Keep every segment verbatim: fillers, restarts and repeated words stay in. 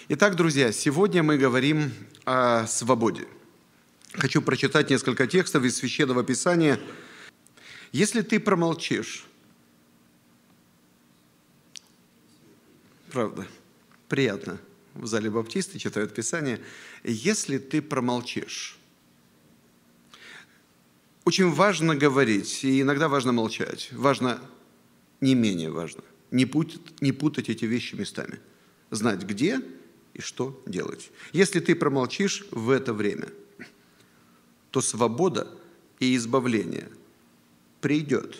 Итак, друзья, сегодня мы говорим о свободе. Хочу прочитать несколько текстов из Священного Писания. Если ты промолчишь, правда, приятно, в зале баптисты читают Писание, если ты промолчишь, очень важно говорить, и иногда важно молчать, важно, не менее важно, не путать, не путать эти вещи местами, знать, где и что делать. Если ты промолчишь в это время, то свобода и избавление придет.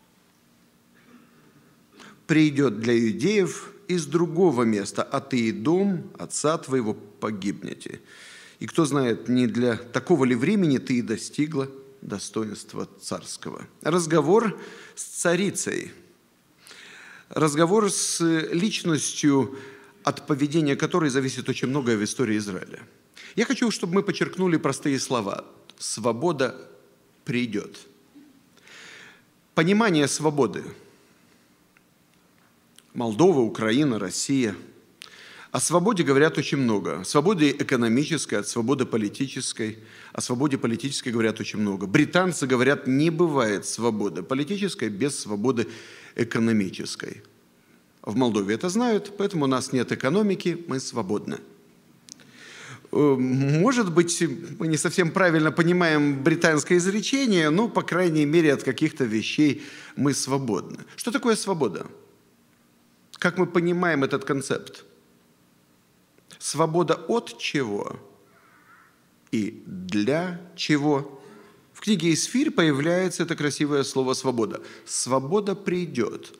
Придет для иудеев из другого места, а ты и дом отца твоего погибнете. И кто знает, не для такого ли времени ты и достигла достоинства царского. Разговор с царицей. Разговор с личностью, от поведения которой зависит очень многое в истории Израиля. Я хочу, чтобы мы подчеркнули простые слова. Свобода придет. Понимание свободы. Молдова, Украина, Россия. О свободе говорят очень много. О свободе экономической, о свободе политической. О свободе политической говорят очень много. Британцы говорят, не бывает свободы политической без свободы экономической. В Молдове это знают, поэтому у нас нет экономики, мы свободны. Может быть, мы не совсем правильно понимаем британское изречение, но, по крайней мере, от каких-то вещей мы свободны. Что такое свобода? Как мы понимаем этот концепт? Свобода от чего и для чего? В книге «Исфирь» появляется это красивое слово «свобода». Свобода придет.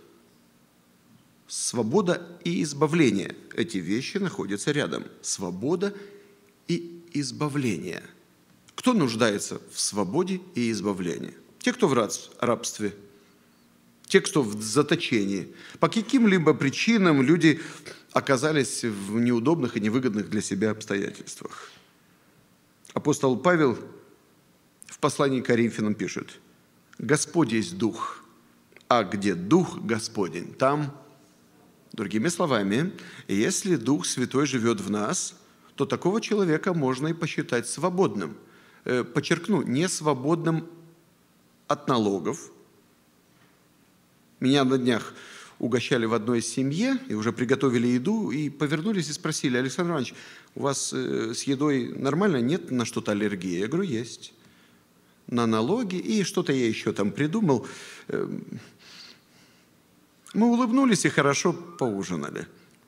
Свобода и избавление. Эти вещи находятся рядом. Свобода и избавление. Кто нуждается в свободе и избавлении? Те, кто в рабстве, те, кто в заточении. По каким-либо причинам люди оказались в неудобных и невыгодных для себя обстоятельствах. Апостол Павел в послании к Коринфянам пишет: «Господь есть Дух, а где Дух Господень, там...» Другими словами, если Дух Святой живет в нас, то такого человека можно и посчитать свободным. Подчеркну, не свободным от налогов. Меня на днях угощали в одной семье, и уже приготовили еду, и повернулись и спросили: Александр Иванович, у вас с едой нормально, нет на что-то аллергии? Я говорю, есть. На налоги, и что-то я еще там придумал. Мы улыбнулись и хорошо поужинали.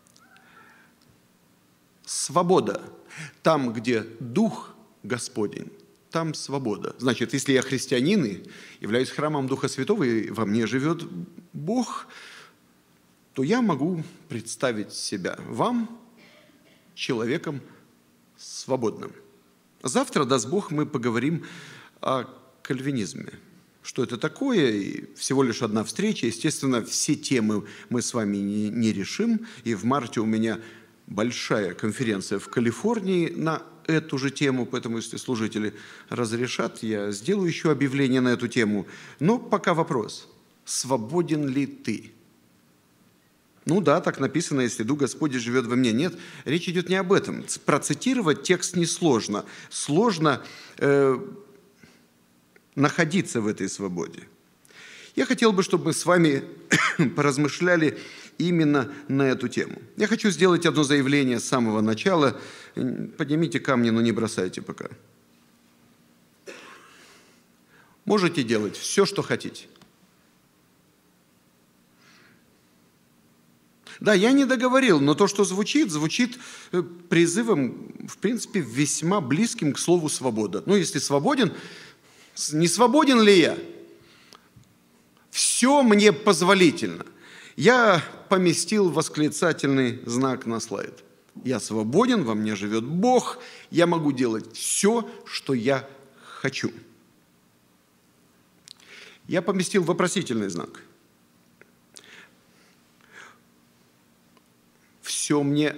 Свобода. Там, где Дух Господень, там свобода. Значит, если я христианин и являюсь храмом Духа Святого, и во мне живет Бог, то я могу представить себя вам человеком свободным. Завтра, даст Бог, мы поговорим о кальвинизме. Что это такое, и всего лишь одна встреча. Естественно, все темы мы с вами не, не решим. И в марте у меня большая конференция в Калифорнии на эту же тему, поэтому, если служители разрешат, я сделаю еще объявление на эту тему. Но пока вопрос: свободен ли ты? Ну да, так написано, если Дух Господень живет во мне. Нет, речь идет не об этом. Процитировать текст несложно. Сложно... Э, находиться в этой свободе. Я хотел бы, чтобы мы с вами поразмышляли именно на эту тему. Я хочу сделать одно заявление с самого начала. Поднимите камни, но не бросайте пока. Можете делать все, что хотите. Да, я не договорил, но то, что звучит, звучит призывом, в принципе, весьма близким к слову «свобода». Ну, если свободен... Не свободен ли я? Все мне позволительно. Я поместил восклицательный знак на слайд. Я свободен, во мне живет Бог, я могу делать все, что я хочу. Я поместил вопросительный знак. Все мне,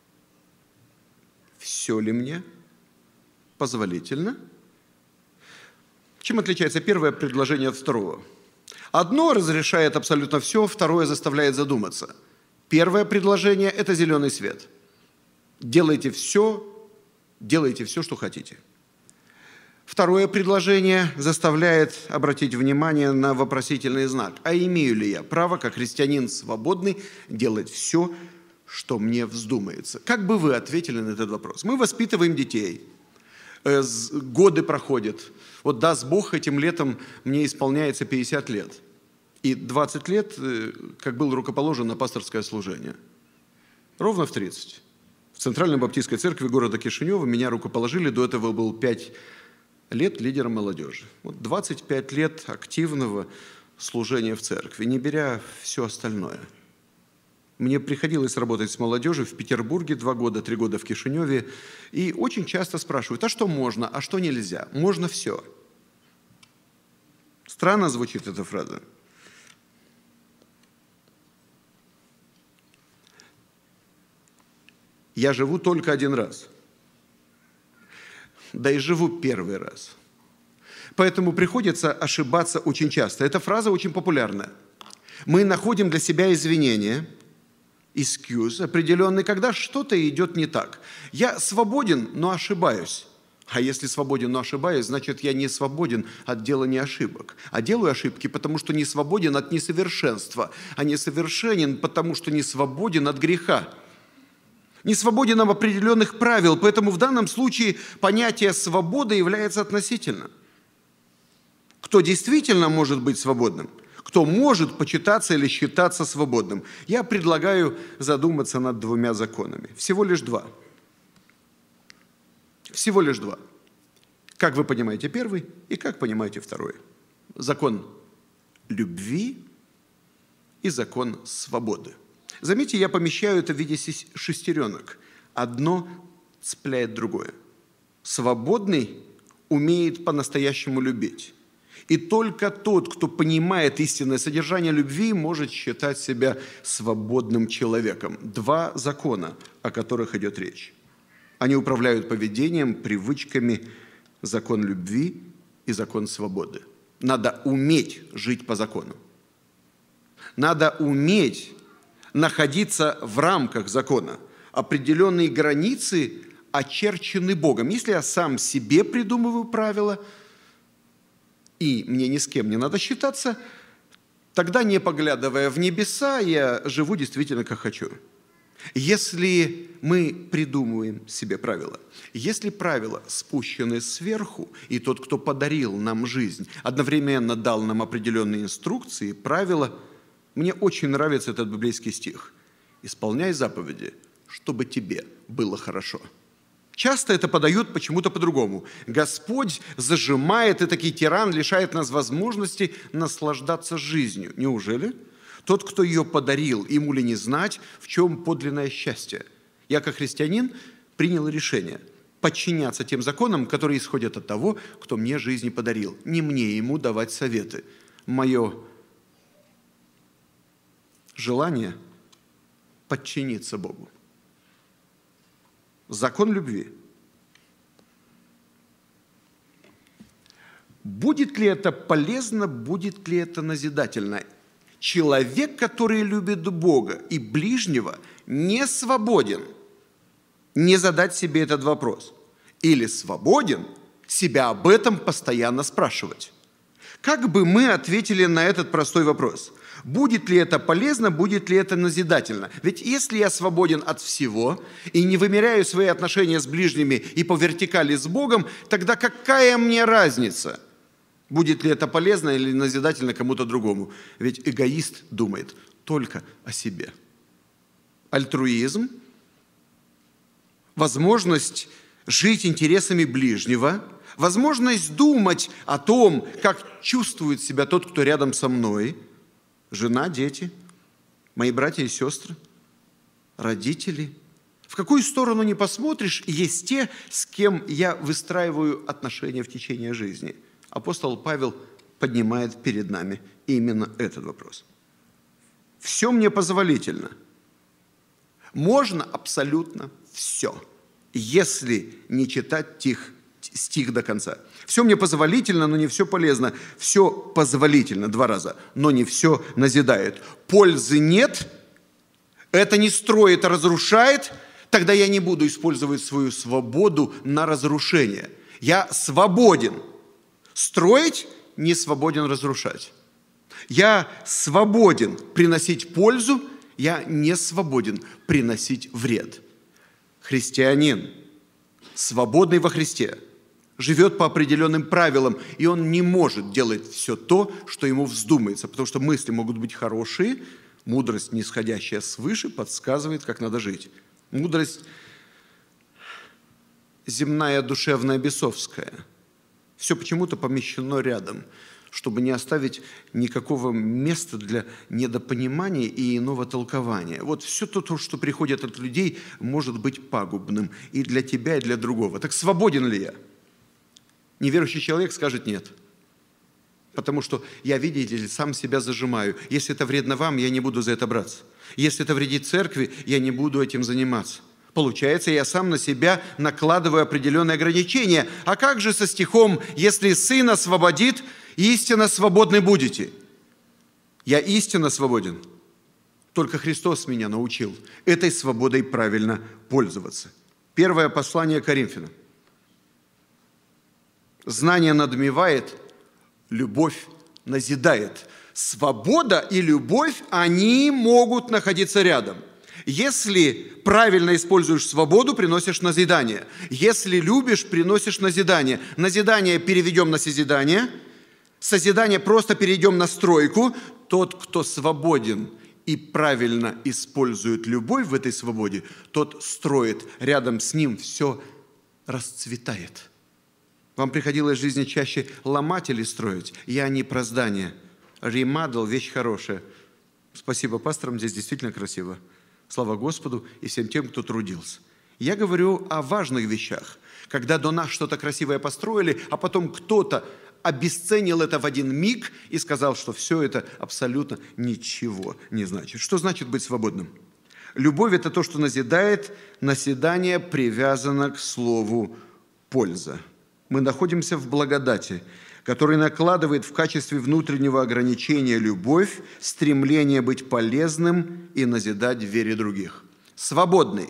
все ли мне позволительно? Чем отличается первое предложение от второго? Одно разрешает абсолютно все, второе заставляет задуматься. Первое предложение – это зеленый свет. Делайте все, делайте все, что хотите. Второе предложение заставляет обратить внимание на вопросительный знак. А имею ли я право, как христианин свободный, делать все, что мне вздумается? Как бы вы ответили на этот вопрос? Мы воспитываем детей. Годы проходят. Вот даст Бог, этим летом мне исполняется пятьдесят лет. И двадцать лет, как был рукоположен на пасторское служение. Ровно в тридцать. В Центральной Баптистской церкви города Кишинева меня рукоположили. До этого был пять лет лидером молодежи. Вот двадцать пять лет активного служения в церкви, не беря все остальное. Мне приходилось работать с молодежью в Петербурге два года, три года в Кишиневе. И очень часто спрашивают, а что можно, а что нельзя? Можно все. Странно звучит эта фраза. Я живу только один раз. Да и живу первый раз. Поэтому приходится ошибаться очень часто. Эта фраза очень популярная. Мы находим для себя извинения, excuse определенный, когда что-то идет не так. Я свободен, но ошибаюсь. А если свободен, но ошибаюсь, значит, я не свободен от делания ошибок. А делаю ошибки, потому что не свободен от несовершенства, а несовершенен, потому что не свободен от греха. Не свободен от определенных правил, поэтому в данном случае понятие свободы является относительным. Кто действительно может быть свободным? Кто может почитаться или считаться свободным? Я предлагаю задуматься над двумя законами. Всего лишь два. Всего лишь два. Как вы понимаете первый и как понимаете второй? Закон любви и закон свободы. Заметьте, я помещаю это в виде шестеренок. Одно цепляет другое. Свободный умеет по-настоящему любить. И только тот, кто понимает истинное содержание любви, может считать себя свободным человеком. Два закона, о которых идет речь. Они управляют поведением, привычками, закон любви и закон свободы. Надо уметь жить по закону. Надо уметь находиться в рамках закона. Определенные границы очерчены Богом. Если я сам себе придумываю правила, и мне ни с кем не надо считаться, тогда, не поглядывая в небеса, я живу действительно как хочу. Если мы придумываем себе правила, если правила спущены сверху, и тот, кто подарил нам жизнь, одновременно дал нам определенные инструкции, правила, мне очень нравится этот библейский стих. «Исполняй заповеди, чтобы тебе было хорошо». Часто это подают почему-то по-другому. Господь зажимает, и таки тиран лишает нас возможности наслаждаться жизнью. Неужели? Тот, кто ее подарил, ему ли не знать, в чем подлинное счастье? Я, как христианин, принял решение подчиняться тем законам, которые исходят от того, кто мне жизнь подарил. Не мне ему давать советы. Мое желание подчиниться Богу. Закон любви. Будет ли это полезно, будет ли это назидательно? Человек, который любит Бога и ближнего, не свободен не задать себе этот вопрос. Или свободен себя об этом постоянно спрашивать. Как бы мы ответили на этот простой вопрос? Будет ли это полезно, будет ли это назидательно? Ведь если я свободен от всего и не вымеряю свои отношения с ближними и по вертикали с Богом, тогда какая мне разница, будет ли это полезно или назидательно кому-то другому? Ведь эгоист думает только о себе. Альтруизм, возможность жить интересами ближнего, возможность думать о том, как чувствует себя тот, кто рядом со мной, жена, дети, мои братья и сестры, родители. В какую сторону ни посмотришь, есть те, с кем я выстраиваю отношения в течение жизни. Апостол Павел поднимает перед нами именно этот вопрос. Все мне позволительно. Можно абсолютно все, если не читать тих, стих до конца. Все мне позволительно, но не все полезно. Все позволительно два раза, но не все назидает. Пользы нет, это не строит, а разрушает, тогда я не буду использовать свою свободу на разрушение. Я свободен строить, не свободен разрушать. Я свободен приносить пользу, я не свободен приносить вред. Христианин, свободный во Христе, живет по определенным правилам, и он не может делать все то, что ему вздумается, потому что мысли могут быть хорошие, мудрость, нисходящая свыше, подсказывает, как надо жить. Мудрость земная, душевная, бесовская. Все почему-то помещено рядом, чтобы не оставить никакого места для недопонимания и иного толкования. Вот все то, что приходит от людей, может быть пагубным и для тебя, и для другого. Так свободен ли я? Неверующий человек скажет нет. Потому что я, видите ли, сам себя зажимаю. Если это вредно вам, я не буду за это браться. Если это вредит церкви, я не буду этим заниматься. Получается, я сам на себя накладываю определенные ограничения. А как же со стихом «Если Сын освободит, истинно свободны будете»? Я истинно свободен. Только Христос меня научил этой свободой правильно пользоваться. Первое послание Коринфянам. Знание надмевает, любовь назидает. Свобода и любовь, они могут находиться рядом. Если правильно используешь свободу, приносишь назидание. Если любишь, приносишь назидание. Назидание переведем на созидание. Созидание просто перейдем на стройку. Тот, кто свободен и правильно использует любовь в этой свободе, тот строит. Рядом с ним все расцветает. Вам приходилось в жизни чаще ломать или строить? Я не про здание. Ремадл – вещь хорошая. Спасибо пасторам, здесь действительно красиво. Слава Господу и всем тем, кто трудился. Я говорю о важных вещах. Когда до нас что-то красивое построили, а потом кто-то обесценил это в один миг и сказал, что все это абсолютно ничего не значит. Что значит быть свободным? Любовь – это то, что назидает, наседание привязано к слову «польза». Мы находимся в благодати, который накладывает в качестве внутреннего ограничения любовь, стремление быть полезным и назидать в вере других. Свободный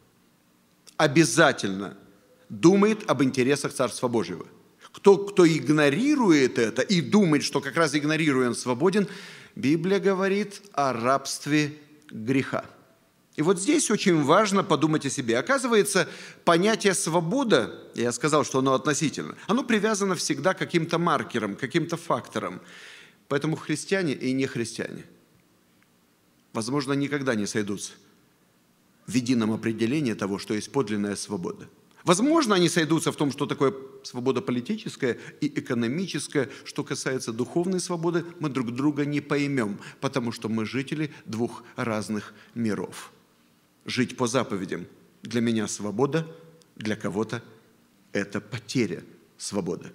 обязательно думает об интересах Царства Божьего. Кто, кто игнорирует это и думает, что как раз игнорируя он свободен, Библия говорит о рабстве греха. И вот здесь очень важно подумать о себе. Оказывается, понятие «свобода», я сказал, что оно относительно, оно привязано всегда к каким-то маркерам, к каким-то факторам. Поэтому христиане и нехристиане, возможно, никогда не сойдутся в едином определении того, что есть подлинная свобода. Возможно, они сойдутся в том, что такое свобода политическая и экономическая. Что касается духовной свободы, мы друг друга не поймем, потому что мы жители двух разных миров. Жить по заповедям для меня свобода, для кого-то это потеря свободы.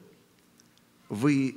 Вы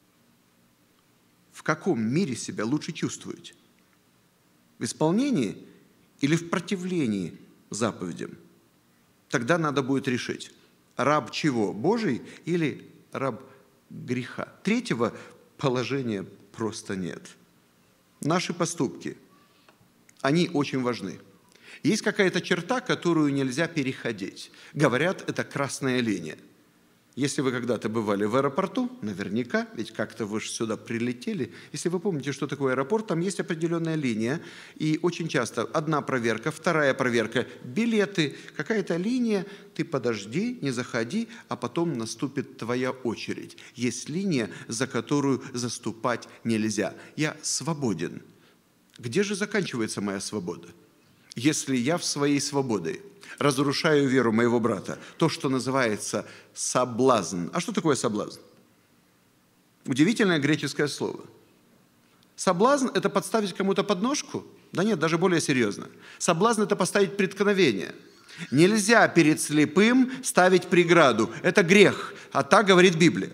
в каком мире себя лучше чувствуете? В исполнении или в противлении заповедям? Тогда надо будет решить, раб чего? Божий или раб греха? Третьего положения просто нет. Наши поступки, они очень важны. Есть какая-то черта, которую нельзя переходить. Говорят, это красная линия. Если вы когда-то бывали в аэропорту, наверняка, ведь как-то вы же сюда прилетели, если вы помните, что такое аэропорт, там есть определенная линия, и очень часто одна проверка, вторая проверка, билеты, какая-то линия, ты подожди, не заходи, а потом наступит твоя очередь. Есть линия, за которую заступать нельзя. Я свободен. Где же заканчивается моя свобода? Если я в своей свободе разрушаю веру моего брата, то, что называется соблазн. А что такое соблазн? Удивительное греческое слово. Соблазн – это подставить кому-то подножку? Да нет, даже более серьезно. Соблазн – это поставить преткновение. Нельзя перед слепым ставить преграду. Это грех, а так говорит Библия.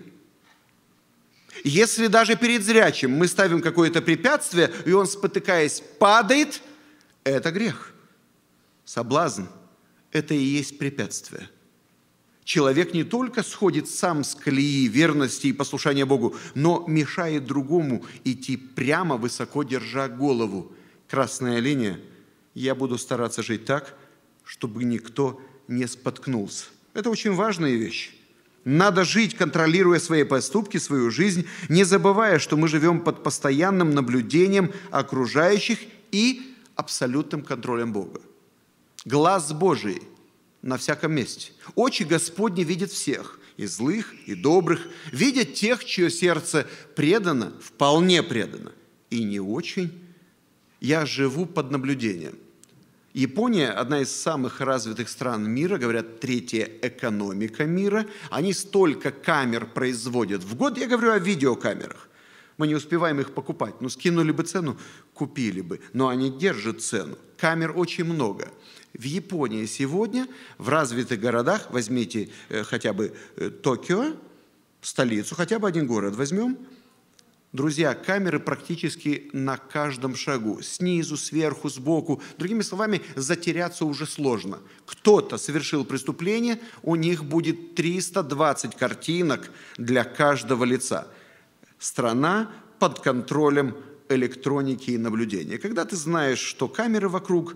Если даже перед зрячим мы ставим какое-то препятствие, и он, спотыкаясь, падает, это грех. Соблазн – это и есть препятствие. Человек не только сходит сам с колеи верности и послушания Богу, но мешает другому идти прямо, высоко держа голову. Красная линия – я буду стараться жить так, чтобы никто не споткнулся. Это очень важная вещь. Надо жить, контролируя свои поступки, свою жизнь, не забывая, что мы живем под постоянным наблюдением окружающих и абсолютным контролем Бога. Глаз Божий на всяком месте. Очи Господни видят всех, и злых, и добрых, видят тех, чье сердце предано, вполне предано, и не очень. Я живу под наблюдением. Япония – одна из самых развитых стран мира, говорят, третья экономика мира. Они столько камер производят в год. Я говорю о видеокамерах. Мы не успеваем их покупать. Ну, скинули бы цену, купили бы. Но они держат цену. Камер очень много. В Японии сегодня, в развитых городах, возьмите э, хотя бы э, Токио, столицу, хотя бы один город возьмем. Друзья, камеры практически на каждом шагу. Снизу, сверху, сбоку. Другими словами, затеряться уже сложно. Кто-то совершил преступление, у них будет триста двадцать картинок для каждого лица. Страна под контролем электроники и наблюдения. Когда ты знаешь, что камеры вокруг,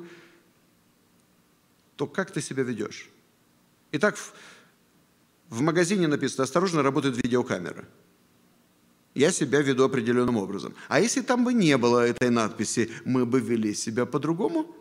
то как ты себя ведешь? Итак, в, в магазине написано: осторожно, работает видеокамера. Я себя веду определенным образом. А если там бы не было этой надписи, мы бы вели себя по-другому?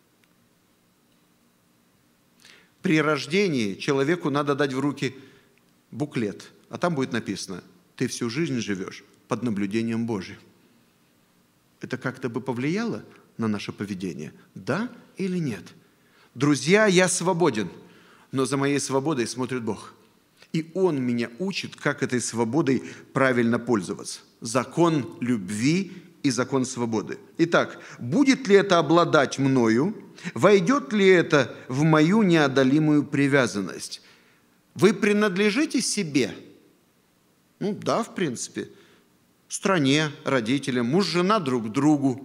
При рождении человеку надо дать в руки буклет, а там будет написано: ты всю жизнь живешь под наблюдением Божьим. Это как-то бы повлияло на наше поведение? Да или нет? Друзья, я свободен, но за моей свободой смотрит Бог. И Он меня учит, как этой свободой правильно пользоваться. Закон любви и закон свободы. Итак, будет ли это обладать мною? Войдет ли это в мою неодолимую привязанность? Вы принадлежите себе? Ну да, в принципе. Стране, родителям, муж, жена друг другу.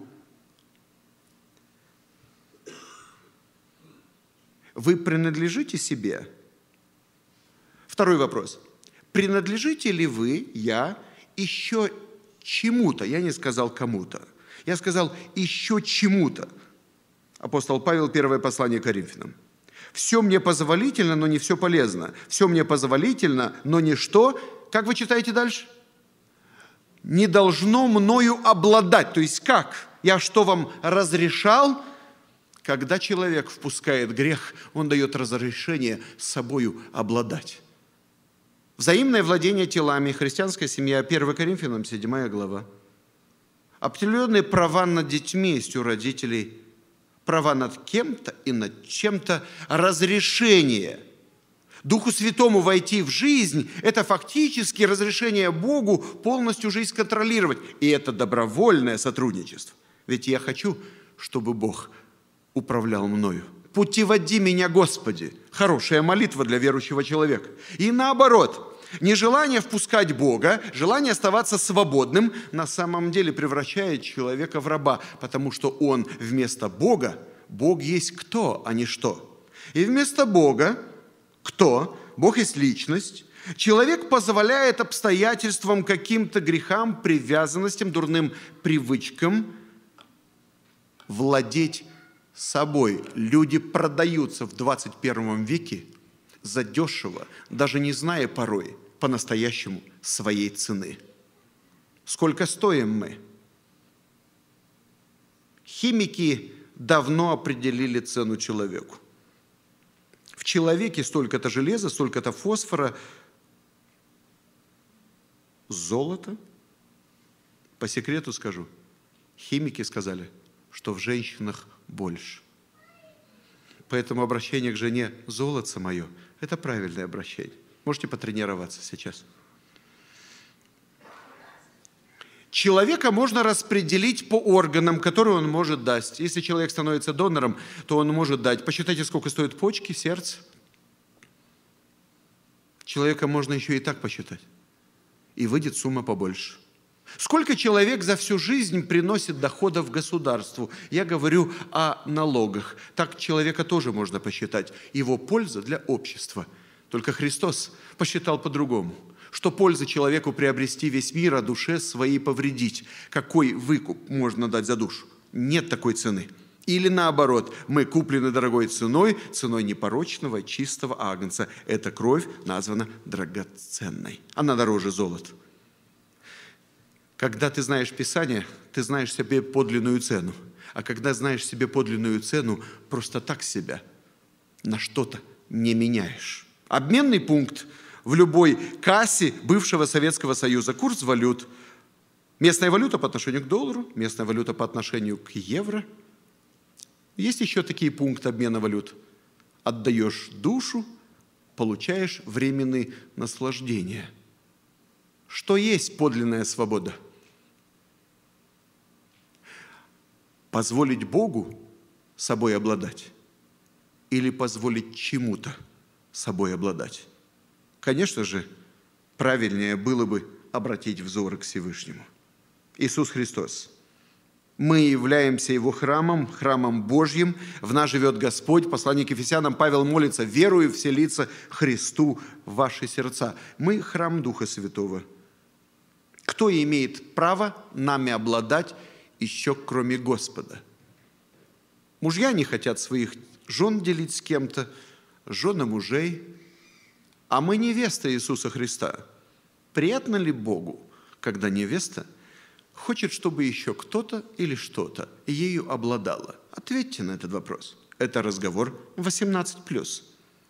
Вы принадлежите себе? Второй вопрос. Принадлежите ли вы, я, еще чему-то? Я не сказал кому-то. Я сказал еще чему-то. Апостол Павел, первое послание Коринфянам. Все мне позволительно, но не все полезно. Все мне позволительно, но не что. Как вы читаете дальше? Не должно мною обладать. То есть как? Я что, вам разрешал? Когда человек впускает грех, он дает разрешение собою обладать. Взаимное владение телами, христианская семья, первое Коринфянам, седьмая глава. Определенные права над детьми есть у родителей, права над кем-то и над чем-то, разрешение. Духу Святому войти в жизнь – это фактически разрешение Богу полностью жизнь контролировать. И это добровольное сотрудничество. Ведь я хочу, чтобы Бог управлял мною. «Путеводи меня, Господи». Хорошая молитва для верующего человека. И наоборот, нежелание впускать Бога, желание оставаться свободным на самом деле превращает человека в раба, потому что он вместо Бога, Бог есть кто, а не что. И вместо Бога, кто? Бог есть личность. Человек позволяет обстоятельствам, каким-то грехам, привязанностям, дурным привычкам владеть собой. Люди продаются в двадцать первом веке задешево, даже не зная порой по-настоящему своей цены. Сколько стоим мы? Химики давно определили цену человеку. В человеке столько-то железа, столько-то фосфора, золота. По секрету скажу, химики сказали, что в женщинах больше. Поэтому обращение к жене «золотце мое» – это правильное обращение. Можете потренироваться сейчас. Человека можно распределить по органам, которые он может дать. Если человек становится донором, то он может дать. Посчитайте, сколько стоят почки, сердце. Человека можно еще и так посчитать. И выйдет сумма побольше. Сколько человек за всю жизнь приносит доходов государству? Я говорю о налогах. Так человека тоже можно посчитать. Его польза для общества. Только Христос посчитал по-другому. Что пользы человеку приобрести весь мир, а душе своей повредить? Какой выкуп можно дать за душу? Нет такой цены. Или наоборот, мы куплены дорогой ценой, ценой непорочного, чистого агнца. Эта кровь названа драгоценной. Она дороже золота. Когда ты знаешь Писание, ты знаешь себе подлинную цену. А когда знаешь себе подлинную цену, просто так себя на что-то не меняешь. Обменный пункт в любой кассе бывшего Советского Союза. Курс валют. Местная валюта по отношению к доллару, местная валюта по отношению к евро. Есть еще такие пункты обмена валют. Отдаешь душу, получаешь временные наслаждения. Что есть подлинная свобода? Позволить Богу собой обладать или позволить чему-то собой обладать? Конечно же, правильнее было бы обратить взоры к Всевышнему. Иисус Христос. Мы являемся Его храмом, храмом Божьим. В нас живет Господь. Послание к Ефесянам Павел молится: «Верую вселиться Христу в ваши сердца». Мы храм Духа Святого. Кто имеет право нами обладать еще кроме Господа? Мужья не хотят своих жен делить с кем-то, жены мужей. А мы невеста Иисуса Христа. Приятно ли Богу, когда невеста хочет, чтобы еще кто-то или что-то ею обладало? Ответьте на этот вопрос. Это разговор восемнадцать плюс.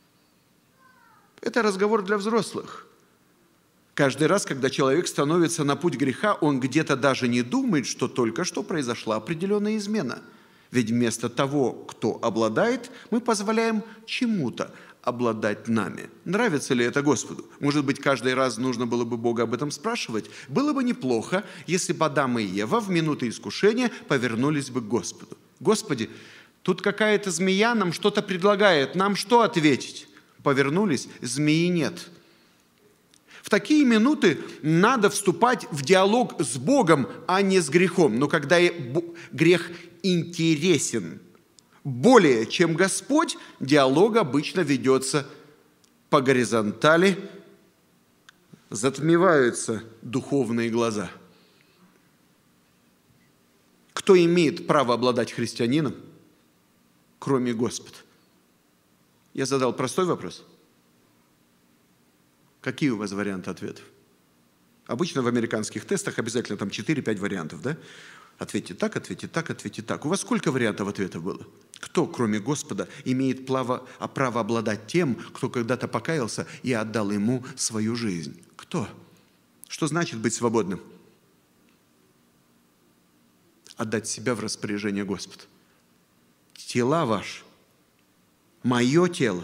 Это разговор для взрослых. Каждый раз, когда человек становится на путь греха, он где-то даже не думает, что только что произошла определенная измена. Ведь вместо того, кто обладает, мы позволяем чему-то обладать нами. Нравится ли это Господу? Может быть, каждый раз нужно было бы Бога об этом спрашивать? Было бы неплохо, если бы Адам и Ева в минуты искушения повернулись бы к Господу. Господи, тут какая-то змея нам что-то предлагает. Нам что ответить? Повернулись, змеи нет. В такие минуты надо вступать в диалог с Богом, а не с грехом. Но когда грех интересен более, чем Господь, диалог обычно ведется по горизонтали, затмеваются духовные глаза. Кто имеет право обладать христианином, кроме Господа? Я задал простой вопрос. Какие у вас варианты ответов? Обычно в американских тестах обязательно там четыре-пять вариантов, да? Ответьте так, ответьте так, ответьте так. У вас сколько вариантов ответов было? Кто, кроме Господа, имеет право, право обладать тем, кто когда-то покаялся и отдал Ему свою жизнь? Кто? Что значит быть свободным? Отдать себя в распоряжение Господа. Тела ваши, мое тело,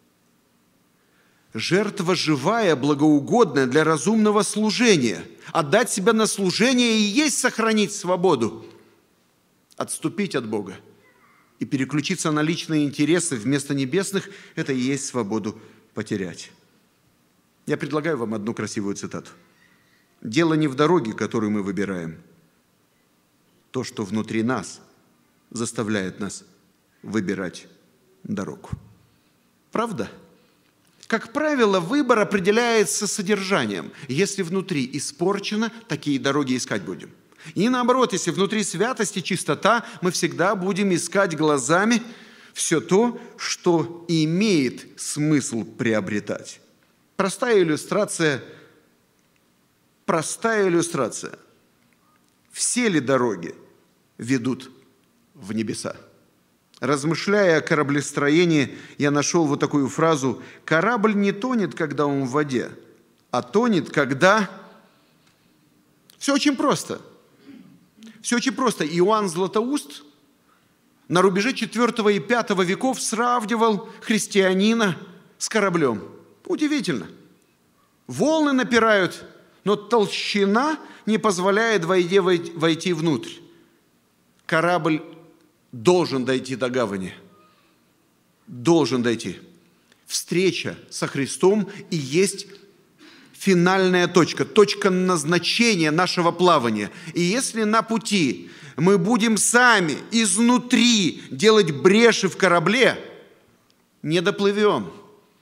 жертва живая, благоугодная для разумного служения. Отдать себя на служение и есть сохранить свободу. Отступить от Бога и переключиться на личные интересы вместо небесных – это и есть свободу потерять. Я предлагаю вам одну красивую цитату. «Дело не в дороге, которую мы выбираем. То, что внутри нас, заставляет нас выбирать дорогу». Правда? Как правило, выбор определяется содержанием. Если внутри испорчено, такие дороги искать будем. И наоборот, если внутри святость и чистота, мы всегда будем искать глазами все то, что имеет смысл приобретать. Простая иллюстрация. Простая иллюстрация. Все ли дороги ведут в небеса? Размышляя о кораблестроении, я нашел вот такую фразу: «Корабль не тонет, когда он в воде, а тонет, когда…» Все очень просто. Все очень просто. Иоанн Златоуст на рубеже четвёртого и пятого веков сравнивал христианина с кораблем. Удивительно. Волны напирают, но толщина не позволяет воде войти внутрь. Корабль должен дойти до гавани. Должен дойти. Встреча со Христом и есть финальная точка, точка назначения нашего плавания. И если на пути мы будем сами изнутри делать бреши в корабле, не доплывем.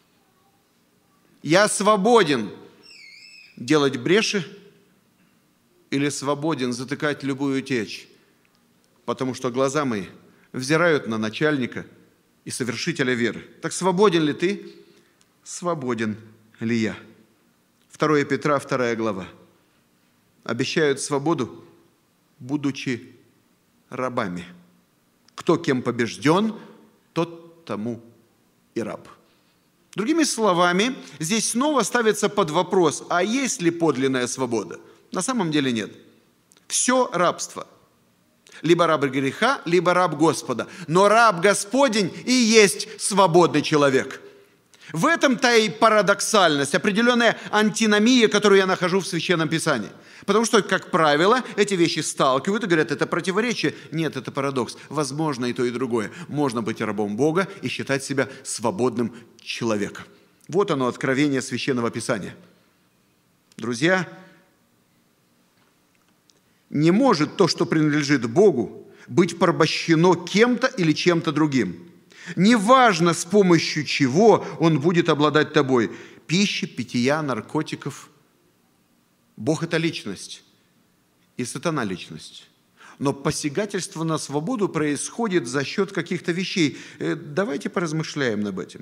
Я свободен делать бреши или свободен затыкать любую течь, потому что глаза мои взирают на начальника и совершителя веры. Так свободен ли ты? Свободен ли я? второе Петра, вторая глава. Обещают свободу, будучи рабами. Кто кем побежден, тот тому и раб. Другими словами, здесь снова ставится под вопрос, а есть ли подлинная свобода? На самом деле нет. Все рабство. Либо раб греха, либо раб Господа. Но раб Господень и есть свободный человек. В этом-то и парадоксальность, определенная антиномия, которую я нахожу в Священном Писании. Потому что, как правило, эти вещи сталкивают и говорят, это противоречие. Нет, это парадокс. Возможно и то, и другое. Можно быть рабом Бога и считать себя свободным человеком. Вот оно, откровение Священного Писания. Друзья, не может то, что принадлежит Богу, быть порабощено кем-то или чем-то другим. Неважно, с помощью чего он будет обладать тобой. Пищи, питья, наркотиков. Бог – это личность, и сатана – личность. Но посягательство на свободу происходит за счет каких-то вещей. Давайте поразмышляем над этим.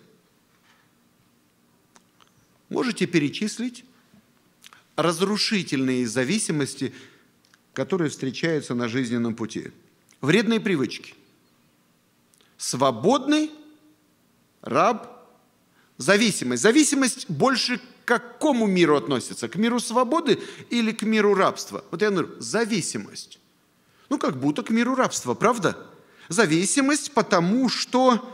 Можете перечислить разрушительные зависимости, которые встречаются на жизненном пути. Вредные привычки. Свободный раб, зависимость. Зависимость больше к какому миру относится? К миру свободы или к миру рабства? Вот я говорю, зависимость. Ну, как будто к миру рабства, правда? Зависимость, потому что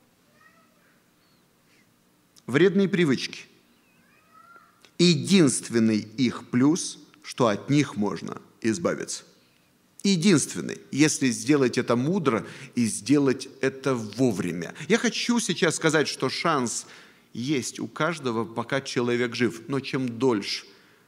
вредные привычки. Единственный их плюс, что от них можно избавиться. Единственный, если сделать это мудро и сделать это вовремя. Я хочу сейчас сказать, что шанс есть у каждого, пока человек жив. Но чем дольше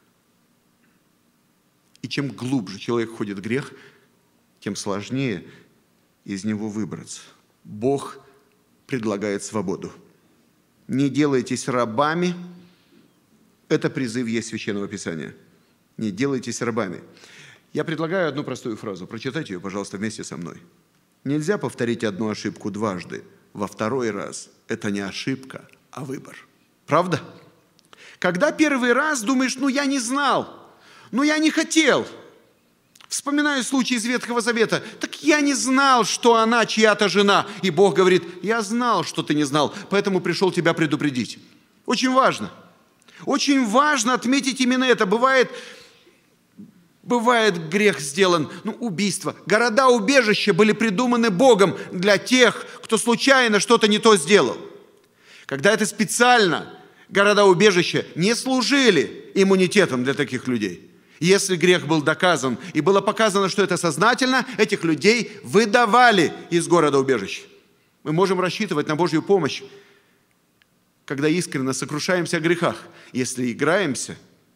и чем глубже человек ходит в грех, тем сложнее из него выбраться. Бог предлагает свободу. Не делайтесь рабами. Это призыв есть Священного Писания. Не делайтесь рабами. Я предлагаю одну простую фразу. Прочитайте ее, пожалуйста, вместе со мной. Нельзя повторить одну ошибку дважды. Во второй раз это не ошибка, а выбор. Правда? Когда первый раз думаешь, ну я не знал, ну я не хотел. Вспоминаю случай из Ветхого Завета. Так я не знал, что она чья-то жена. И Бог говорит, я знал, что ты не знал, поэтому пришел тебя предупредить. Очень важно. Очень важно отметить именно это. Бывает... Бывает, грех сделан, ну, убийство. Города-убежища были придуманы Богом для тех, кто случайно что-то не то сделал. Когда это специально, города-убежища не служили иммунитетом для таких людей. Если грех был доказан и было показано, что это сознательно, этих людей выдавали из города-убежища. Мы можем рассчитывать на Божью помощь, когда искренне сокрушаемся о грехах. Если играемся,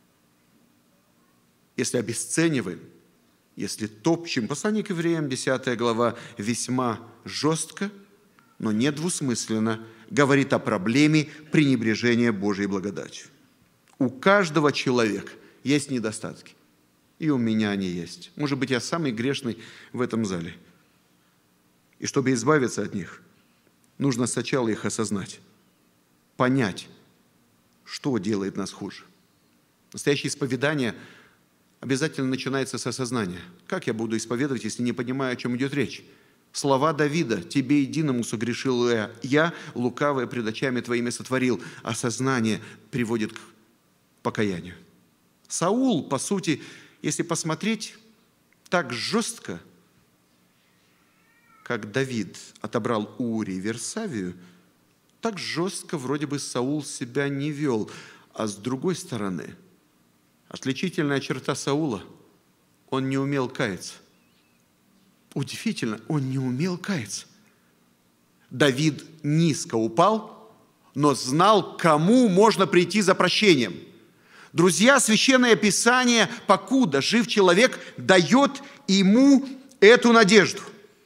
если обесцениваем, если топчем. Послание к евреям, десятая глава, весьма жестко, но недвусмысленно говорит о проблеме пренебрежения Божьей благодатью. У каждого человека есть недостатки. И у меня они есть. Может быть, я самый грешный в этом зале. И чтобы избавиться от них, нужно сначала их осознать, понять, что делает нас хуже. Настоящее исповедание обязательно начинается с осознания. Как я буду исповедовать, если не понимаю, о чем идет речь? Слова Давида: «Тебе единому согрешил я, лукавое пред очами твоими сотворил». Осознание приводит к покаянию. Саул, по сути, если посмотреть, так жестко, как Давид отобрал у Урии Версавию, так жестко вроде бы Саул себя не вел. А с другой стороны, отличительная черта Саула – он не умел каяться. Удивительно, он не умел каяться. Давид низко упал, но знал, кому можно прийти за прощением. Друзья, Священное Писание, покуда жив человек, дает ему эту надежду.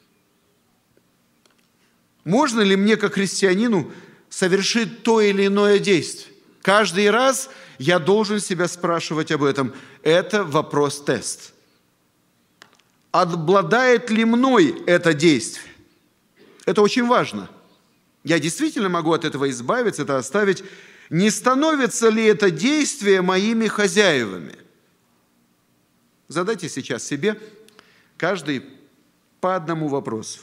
Можно ли мне, как христианину, совершить то или иное действие? Каждый раз я должен себя спрашивать об этом. Это вопрос-тест. Обладает ли мной это действие? Это очень важно. Я действительно могу от этого избавиться, это оставить. Не становится ли это действие моими хозяевами? Задайте сейчас себе каждый по одному вопросу.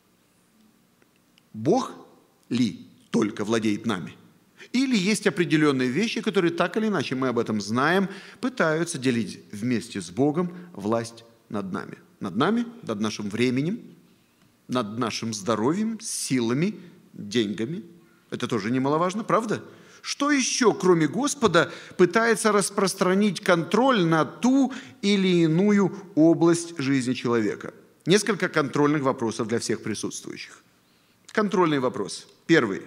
Бог ли только владеет нами? Или есть определенные вещи, которые так или иначе, мы об этом знаем, пытаются делить вместе с Богом власть над нами? Над нами, над нашим временем, над нашим здоровьем, силами, деньгами. Это тоже немаловажно, правда? Что еще, кроме Господа, пытается распространить контроль на ту или иную область жизни человека? Несколько контрольных вопросов для всех присутствующих. Контрольные вопросы. Первый.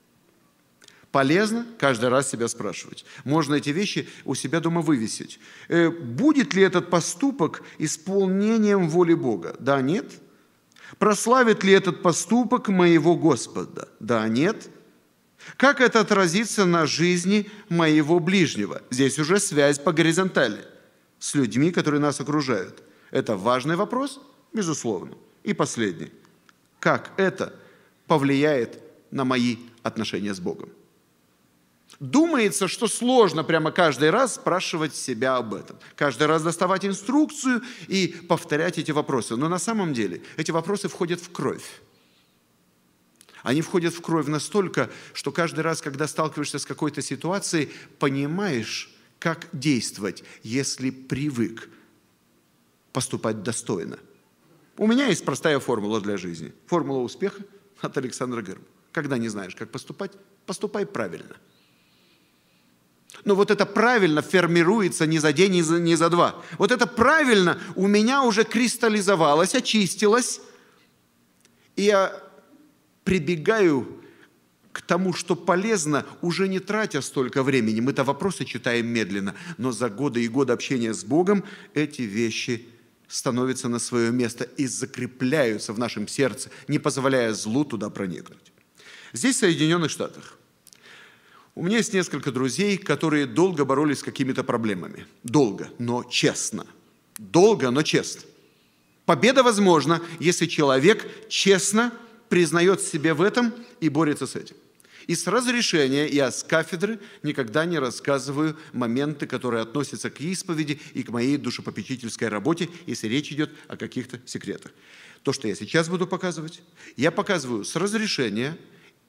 Полезно каждый раз себя спрашивать. Можно эти вещи у себя дома вывесить. Э, будет ли этот поступок исполнением воли Бога? Да, нет. Прославит ли этот поступок моего Господа? Да, нет. Как это отразится на жизни моего ближнего? Здесь уже связь по горизонтали с людьми, которые нас окружают. Это важный вопрос, безусловно. И последний. Как это повлияет на мои отношения с Богом? Думается, что сложно прямо каждый раз спрашивать себя об этом. Каждый раз доставать инструкцию и повторять эти вопросы. Но на самом деле эти вопросы входят в кровь. Они входят в кровь настолько, что каждый раз, когда сталкиваешься с какой-то ситуацией, понимаешь, как действовать, если привык поступать достойно. У меня есть простая формула для жизни. Формула успеха от Александра Герба. Когда не знаешь, как поступать, поступай правильно. Но вот это правильно формируется не за день, не за, не за два. Вот это правильно у меня уже кристаллизовалось, очистилось. И я прибегаю к тому, что полезно, уже не тратя столько времени. Мы-то вопросы читаем медленно, но за годы и годы общения с Богом эти вещи становятся на свое место и закрепляются в нашем сердце, не позволяя злу туда проникнуть. Здесь, в Соединенных Штатах, у меня есть несколько друзей, которые долго боролись с какими-то проблемами. Долго, но честно. Долго, но честно. Победа возможна, если человек честно признает себе в этом и борется с этим. И с разрешения я с кафедры никогда не рассказываю моменты, которые относятся к исповеди и к моей душепопечительской работе, если речь идет о каких-то секретах. То, что я сейчас буду показывать, я показываю с разрешения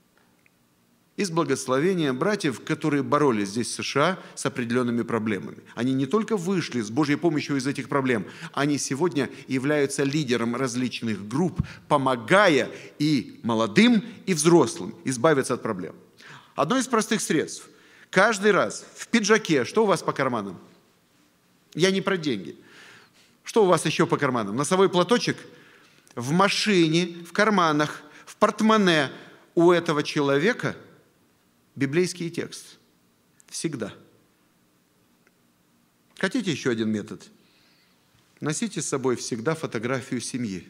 и с благословения братьев, которые боролись здесь, в США, с определенными проблемами. Они не только вышли с Божьей помощью из этих проблем, они сегодня являются лидером различных групп, помогая и молодым, и взрослым избавиться от проблем. Одно из простых средств. Каждый раз в пиджаке, что у вас по карманам? Я не про деньги. Что у вас еще по карманам? Носовой платочек? В машине, в карманах, в портмоне у этого человека библейский текст. Всегда. Хотите еще один метод? Носите с собой всегда фотографию семьи.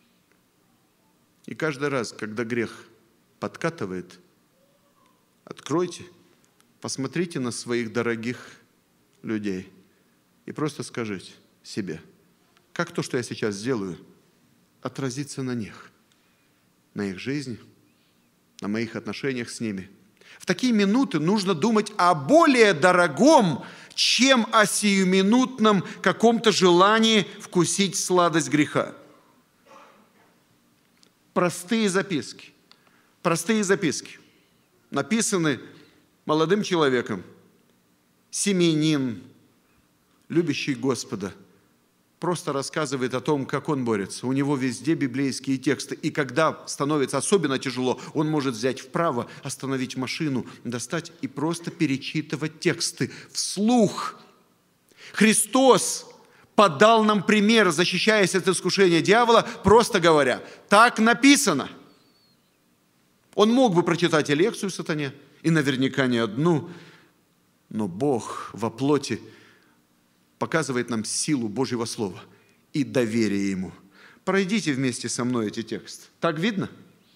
И каждый раз, когда грех подкатывает, откройте, посмотрите на своих дорогих людей и просто скажите себе, как то, что я сейчас сделаю, отразится на них, на их жизни, на моих отношениях с ними. В такие минуты нужно думать о более дорогом, чем о сиюминутном каком-то желании вкусить сладость греха. Простые записки. Простые записки. Написаны молодым человеком. Семьянин, любящий Господа. Просто рассказывает о том, как он борется. У него везде библейские тексты. И когда становится особенно тяжело, он может взять вправо, остановить машину, достать и просто перечитывать тексты вслух. Христос подал нам пример, защищаясь от искушения дьявола, просто говоря, так написано. Он мог бы прочитать и лекцию сатане, и наверняка не одну, но Бог во плоти показывает нам силу Божьего Слова и доверие Ему. Пройдите вместе со мной эти тексты. Так видно?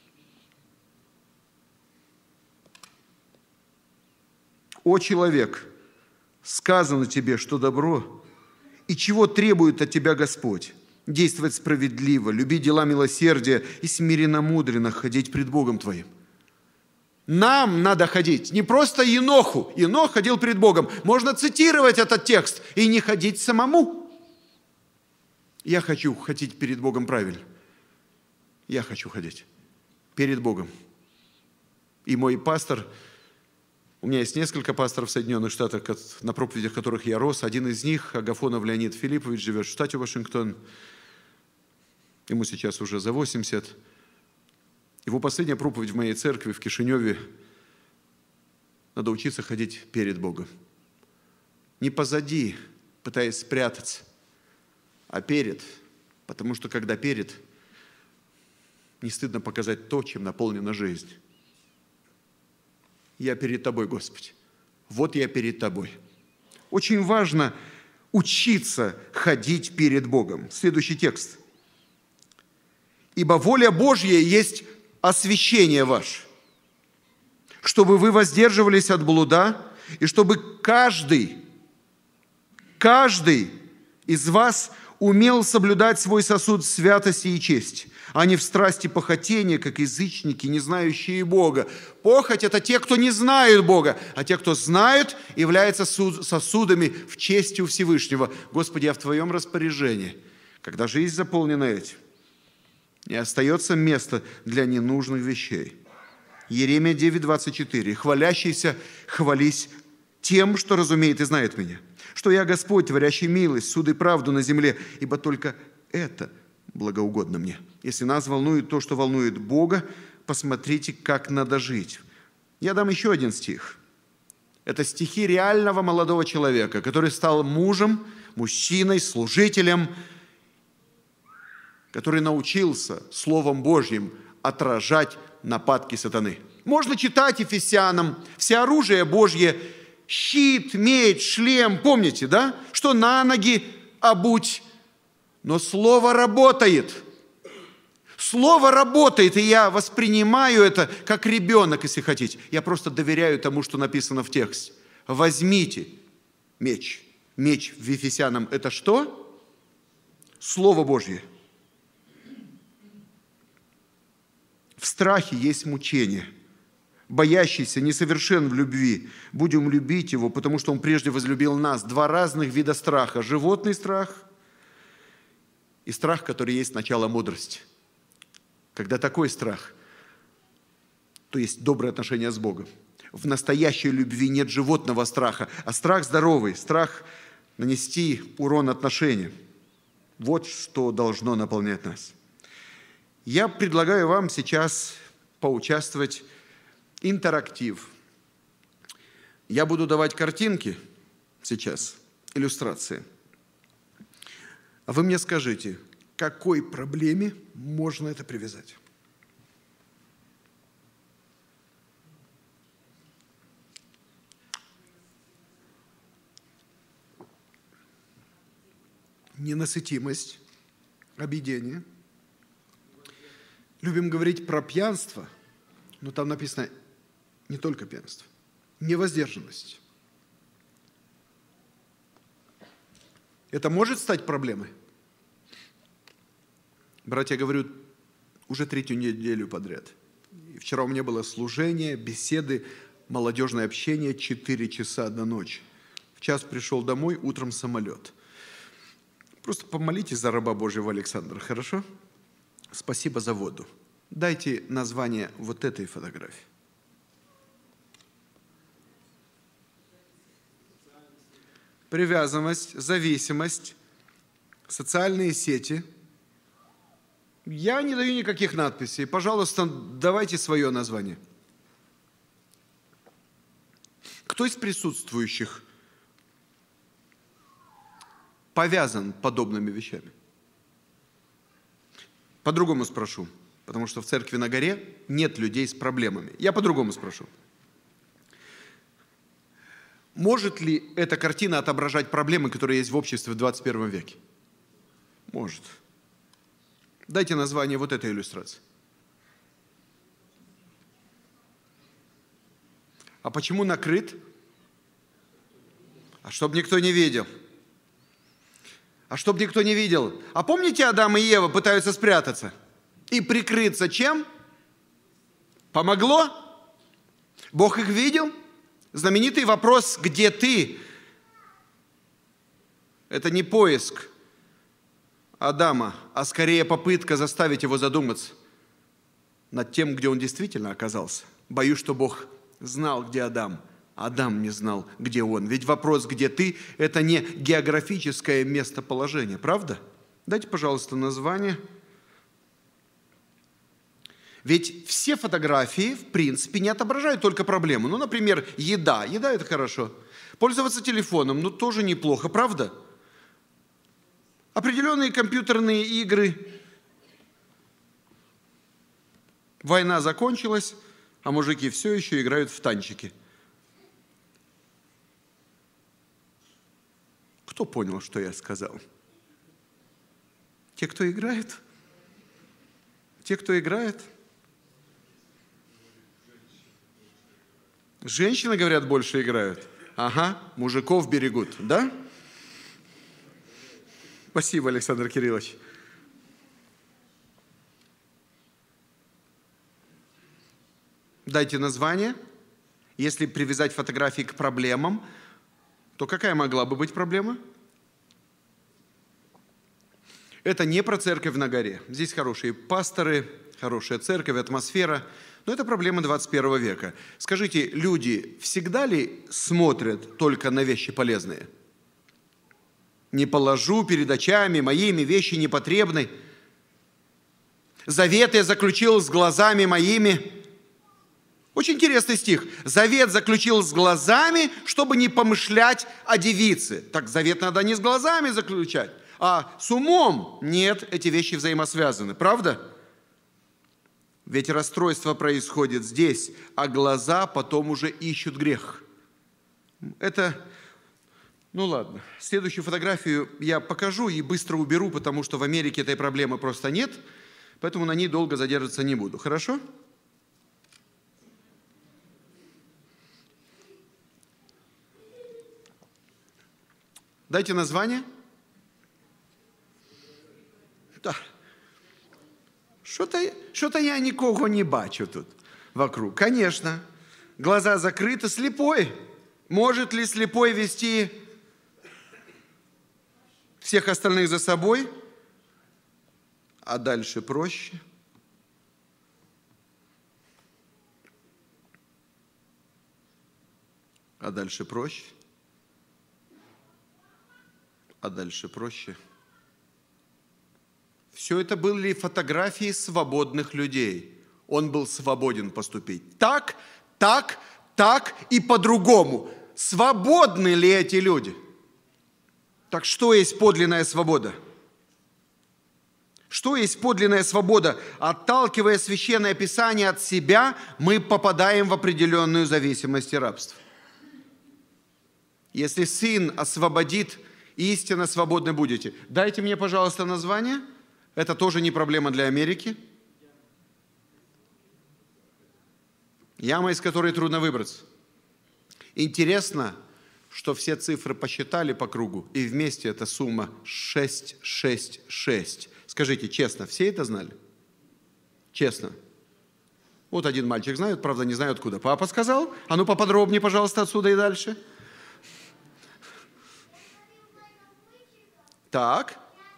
«О человек, сказано тебе, что добро, и чего требует от тебя Господь? действовать справедливо, любить дела милосердия и смиренно-мудренно ходить пред Богом твоим. Нам надо ходить, не просто Еноху. Енох ходил пред Богом. Можно цитировать этот текст и не ходить самому. Я хочу ходить перед Богом правильно. Я хочу ходить перед Богом. И мой пастор, у меня есть несколько пасторов в Соединенных Штатах, на проповедях которых я рос. Один из них, Агафонов Леонид Филиппович, живет в штате Вашингтон. Ему сейчас уже за восемьдесят. Его последняя проповедь в моей церкви в Кишиневе: надо учиться ходить перед Богом. Не позади, пытаясь спрятаться, а перед. Потому что когда перед, не стыдно показать то, чем наполнена жизнь. Я перед Тобой, Господи. Вот я перед Тобой. Очень важно учиться ходить перед Богом. Следующий текст. «Ибо воля Божья есть освящение ваше, чтобы вы воздерживались от блуда, и чтобы каждый, каждый из вас умел соблюдать свой сосуд святости и чести, а не в страсти похотения, как язычники, не знающие Бога». Похоть – это те, кто не знает Бога, а те, кто знают, являются сосудами в чести у Всевышнего. Господи, я в Твоем распоряжении. Когда жизнь заполнена этим, не остается места для ненужных вещей. Иеремия девять, двадцать четыре. «Хвалящийся, хвались тем, что разумеет и знает меня, что я Господь, творящий милость, суд и правду на земле, ибо только это благоугодно мне». Если нас волнует то, что волнует Бога, посмотрите, как надо жить. Я дам еще один стих. Это стихи реального молодого человека, который стал мужем, мужчиной, служителем, который научился Словом Божьим отражать нападки сатаны. Можно читать Ефесянам: все оружие Божье, щит, меч, шлем, помните, да? Что на ноги обуть. Но Слово работает. Слово работает, и я воспринимаю это как ребенок, если хотите. Я просто доверяю тому, что написано в тексте. Возьмите меч. Меч в Ефесянам – это что? Слово Божье. В страхе есть мучение. Боящийся, несовершен в любви, будем любить его, потому что он прежде возлюбил нас. Два разных вида страха. Животный страх и страх, который есть начало мудрости. Когда такой страх, то есть доброе отношение с Богом. В настоящей любви нет животного страха, а страх здоровый, страх нанести урон отношениям. Вот что должно наполнять нас. Я предлагаю вам сейчас поучаствовать в интерактив. Я буду давать картинки сейчас, иллюстрации. А вы мне скажите, к какой проблеме можно это привязать? Ненасытимость, объедение. Любим говорить про пьянство, но там написано не только пьянство, невоздержанность. Это может стать проблемой? Братья, говорю, уже третью неделю подряд. И вчера у меня было служение, беседы, молодежное общение, четыре часа до ночи. В час пришел домой, утром самолет. Просто помолитесь за раба Божьего Александра, хорошо? Спасибо за воду. Дайте название вот этой фотографии. Привязанность, зависимость, социальные сети. Я не даю никаких надписей. Пожалуйста, давайте свое название. Кто из присутствующих повязан подобными вещами? По-другому спрошу, потому что в церкви на горе нет людей с проблемами. Я по-другому спрошу. Может ли эта картина отображать проблемы, которые есть в обществе в двадцать первом веке? Может. Дайте название вот этой иллюстрации. А почему накрыт? А чтобы никто не видел. А чтобы никто не видел. А помните, Адам и Ева пытаются спрятаться? И прикрыться чем? Помогло? Бог их видел? Знаменитый вопрос «Где ты?» Это не поиск Адама, а скорее попытка заставить его задуматься над тем, где он действительно оказался. Боюсь, что Бог знал, где Адам. Адам не знал, где он. Ведь вопрос «Где ты?» – это не географическое местоположение, правда? Дайте, пожалуйста, название. Ведь все фотографии, в принципе, не отображают только проблему. Ну, например, еда. Еда – это хорошо. Пользоваться телефоном, ну, тоже неплохо, правда? Определенные компьютерные игры. Война закончилась, а мужики все еще играют в танчики. Кто понял, что я сказал? Те, кто играет? Те, кто играет? Женщины, говорят, больше играют. Ага, мужиков берегут, да? Спасибо, Александр Кириллович. Дайте название. Если привязать фотографии к проблемам, то какая могла бы быть проблема? Это не про церковь на горе. Здесь хорошие пасторы, хорошая церковь, атмосфера. Но это проблема двадцать первого века. Скажите, люди всегда ли смотрят только на вещи полезные? Не положу перед очами моими вещи непотребной. Завет я заключил с глазами моими. Очень интересный стих. Завет заключил с глазами, чтобы не помышлять о девице. Так завет надо не с глазами заключать, а с умом. Нет, эти вещи взаимосвязаны. Правда? Ведь расстройство происходит здесь, а глаза потом уже ищут грех. Это, ну ладно, следующую фотографию я покажу и быстро уберу, потому что в Америке этой проблемы просто нет, поэтому на ней долго задерживаться не буду. Хорошо? Дайте название. Да. Що-то, що-то я нікого не бачу тут вокруг. Конечно, глаза закрыты. Слепой. Может ли слепой вести всех остальных за собой? А дальше проще. А дальше проще. А дальше проще. Все это были фотографии свободных людей. Он был свободен поступить так, так, так и по-другому. Свободны ли эти люди? Так что есть подлинная свобода? Что есть подлинная свобода? Отталкивая Священное Писание от себя, мы попадаем в определенную зависимость и рабство. Если Сын освободит, истинно свободны будете. Дайте мне, пожалуйста, название. Это тоже не проблема для Америки. Яма, из которой трудно выбраться. Интересно, что все цифры посчитали по кругу, и вместе эта сумма шесть шесть шесть. Скажите, честно, все это знали? Честно. Вот один мальчик знает, правда, не знаю откуда. Папа сказал? А ну поподробнее, пожалуйста, отсюда и дальше. Так.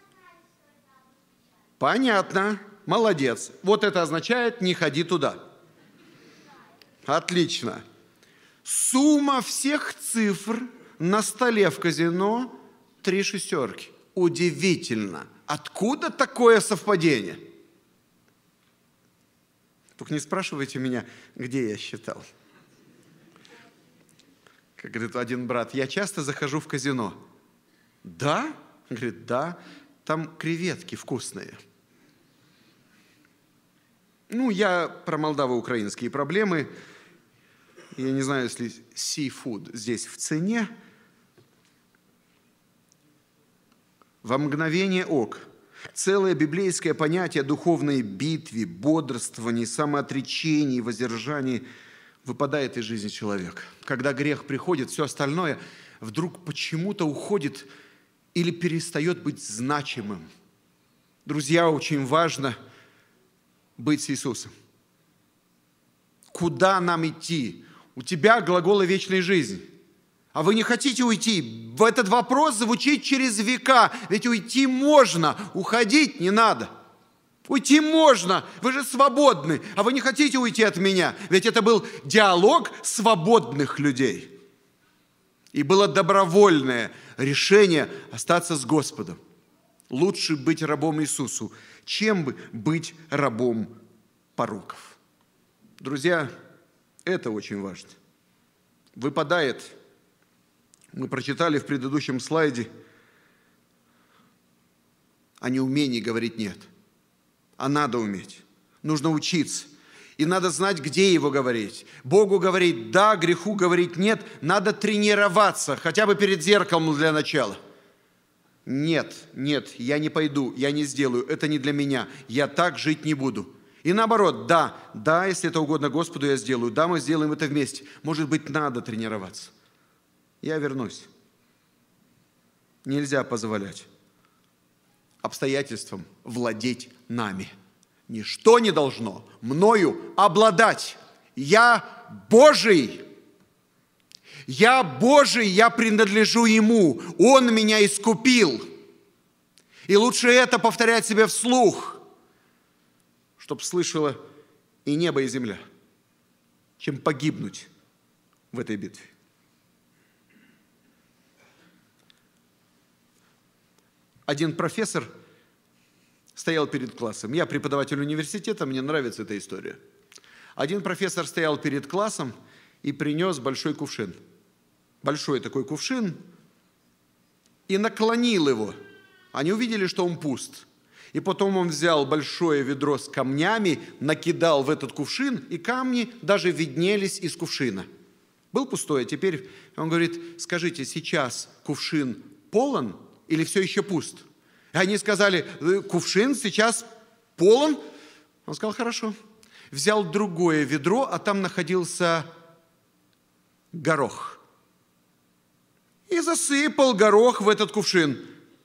Понятно. Молодец. Вот это означает «не ходи туда». Отлично. Сумма всех цифр на столе в казино – три шестерки. Удивительно. Откуда такое совпадение? Только не спрашивайте меня, где я считал. Как говорит один брат, я часто захожу в казино. Да? Говорит, да. Там креветки вкусные. Ну, я про молдаво-украинские проблемы. Я не знаю, если seafood здесь в цене. Во мгновение ока. Целое библейское понятие о духовной битве, бодрствовании, самоотречении, воздержании выпадает из жизни человека. Когда грех приходит, все остальное вдруг почему-то уходит или перестает быть значимым. Друзья, очень важно быть с Иисусом. Куда нам идти? У тебя глаголы вечной жизни. А вы не хотите уйти? В этот вопрос звучит через века. Ведь уйти можно, уходить не надо. Уйти можно, вы же свободны, а вы не хотите уйти от меня. Ведь это был диалог свободных людей. И было добровольное решение остаться с Господом. Лучше быть рабом Иисусу, чем быть рабом пороков. Друзья, это очень важно. Выпадает, мы прочитали в предыдущем слайде, о неумении говорить «нет». А надо уметь. Нужно учиться. И надо знать, где его говорить. Богу говорить «да», греху говорить «нет». Надо тренироваться, хотя бы перед зеркалом для начала. Нет, нет, я не пойду, я не сделаю, это не для меня. Я так жить не буду. И наоборот, да, да, если это угодно Господу, я сделаю. Да, мы сделаем это вместе. Может быть, надо тренироваться. Я вернусь. Нельзя позволять обстоятельствам владеть нами. Ничто не должно мною обладать. Я Божий. Я Божий, я принадлежу Ему. Он меня искупил. И лучше это повторять себе вслух, чтоб слышало и небо, и земля, чем погибнуть в этой битве. Один профессор стоял перед классом. Я преподаватель университета, мне нравится эта история. Один профессор стоял перед классом и принес большой кувшин. Большой такой кувшин. И наклонил его. Они увидели, что он пуст. И потом он взял большое ведро с камнями, накидал в этот кувшин, и камни даже виднелись из кувшина. Был пустой, а теперь он говорит: скажите, сейчас кувшин полон или все еще пуст? И они сказали: кувшин сейчас полон. Он сказал: хорошо. Взял другое ведро, а там находился горох. И засыпал горох в этот кувшин.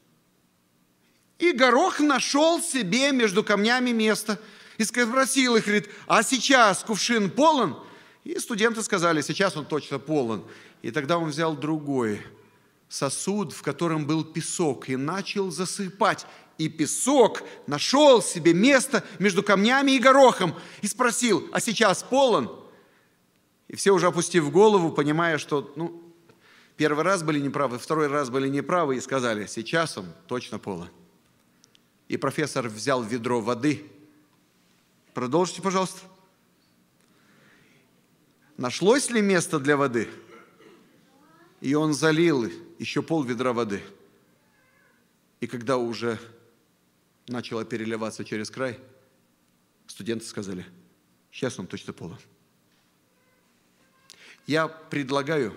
И горох нашел себе между камнями место. И спросил их, говорит: а сейчас кувшин полон? И студенты сказали: сейчас он точно полон. И тогда он взял другой сосуд, в котором был песок, и начал засыпать. И песок нашел себе место между камнями и горохом. И спросил: а сейчас полон? И все, уже опустив голову, понимая, что ну, первый раз были неправы, второй раз были неправы, и сказали: сейчас он точно полон. И профессор взял ведро воды. Продолжите, пожалуйста. Нашлось ли место для воды? И он залил еще пол ведра воды. И когда уже начало переливаться через край, студенты сказали: сейчас он точно полон. Я предлагаю,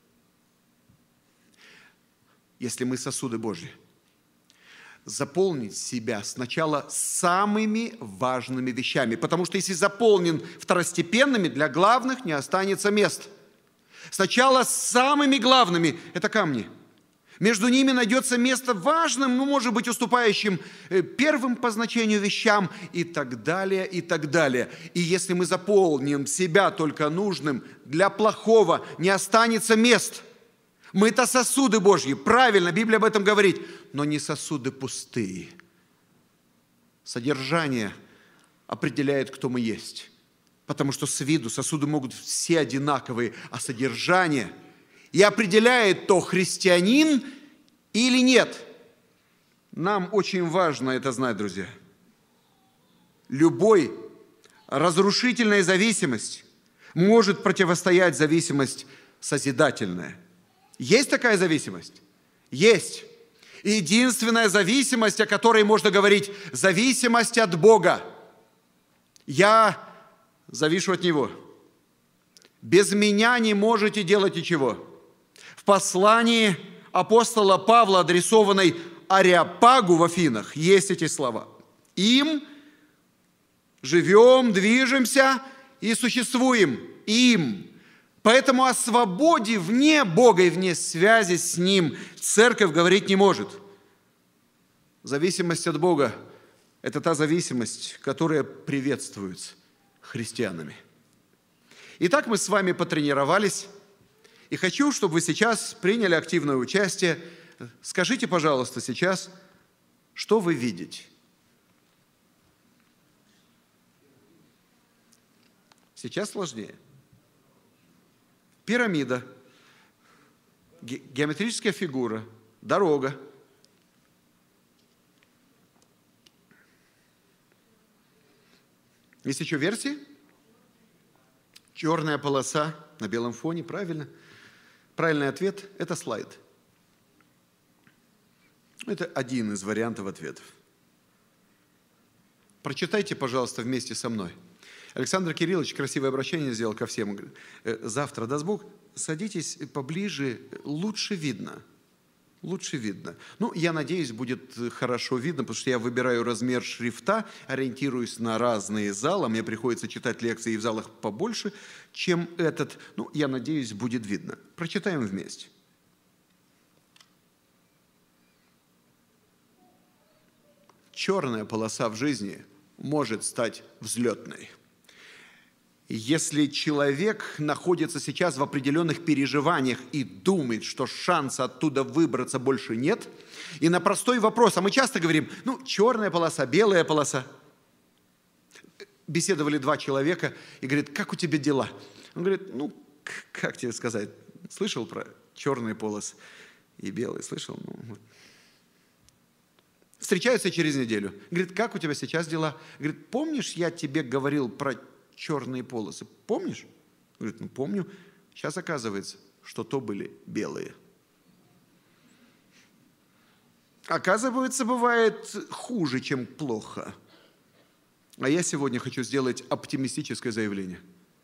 если мы сосуды Божьи, заполнить себя сначала самыми важными вещами. Потому что если заполнен второстепенными, для главных не останется места. Сначала самыми главными – это камни. Между ними найдется место важным, ну, может быть, уступающим первым по значению вещам и так далее, и так далее. И если мы заполним себя только нужным, для плохого не останется мест. Мы-то сосуды Божьи, правильно, Библия об этом говорит, но не сосуды пустые. Содержание определяет, кто мы есть. Потому что с виду сосуды могут все одинаковые, а содержание и определяет, то христианин или нет. Нам очень важно это знать, друзья. Любой разрушительная зависимость может противостоять зависимость созидательная. Есть такая зависимость? Есть. Единственная зависимость, о которой можно говорить, зависимость от Бога. Я завишу от Него. Без меня не можете делать ничего. В послании апостола Павла, адресованной Ареопагу в Афинах, есть эти слова. Им живем, движемся и существуем. Им. Поэтому о свободе вне Бога и вне связи с Ним церковь говорить не может. Зависимость от Бога – это та зависимость, которая приветствуется христианами. Итак, мы с вами потренировались, и хочу, чтобы вы сейчас приняли активное участие. Скажите, пожалуйста, сейчас, что вы видите? Сейчас сложнее. Пирамида, ге- геометрическая фигура, дорога. Есть еще версии? Черная полоса на белом фоне, правильно? Правильный ответ – это слайд. Это один из вариантов ответов. Прочитайте, пожалуйста, вместе со мной. Александр Кириллович красивое обращение сделал ко всем. Завтра, даст Бог, садитесь поближе, лучше видно. Лучше видно. Ну, я надеюсь, будет хорошо видно, потому что я выбираю размер шрифта, ориентируюсь на разные залы. Мне приходится читать лекции и в залах побольше, чем этот. Ну, я надеюсь, будет видно. Прочитаем вместе. Черная полоса в жизни может стать взлетной. Если человек находится сейчас в определенных переживаниях и думает, что шанса оттуда выбраться больше нет, и на простой вопрос, а мы часто говорим, ну, черная полоса, белая полоса. Беседовали два человека и говорит, как у тебя дела? Он говорит, ну, как тебе сказать, слышал про черные полосы и белые, слышал? Ну, вот. Встречаются через неделю. Говорит, как у тебя сейчас дела? Говорит, помнишь, я тебе говорил про черные полосы? Помнишь? Говорит, ну помню. Сейчас оказывается, что то были белые. Оказывается, бывает хуже, чем плохо. А я сегодня хочу сделать оптимистическое заявление.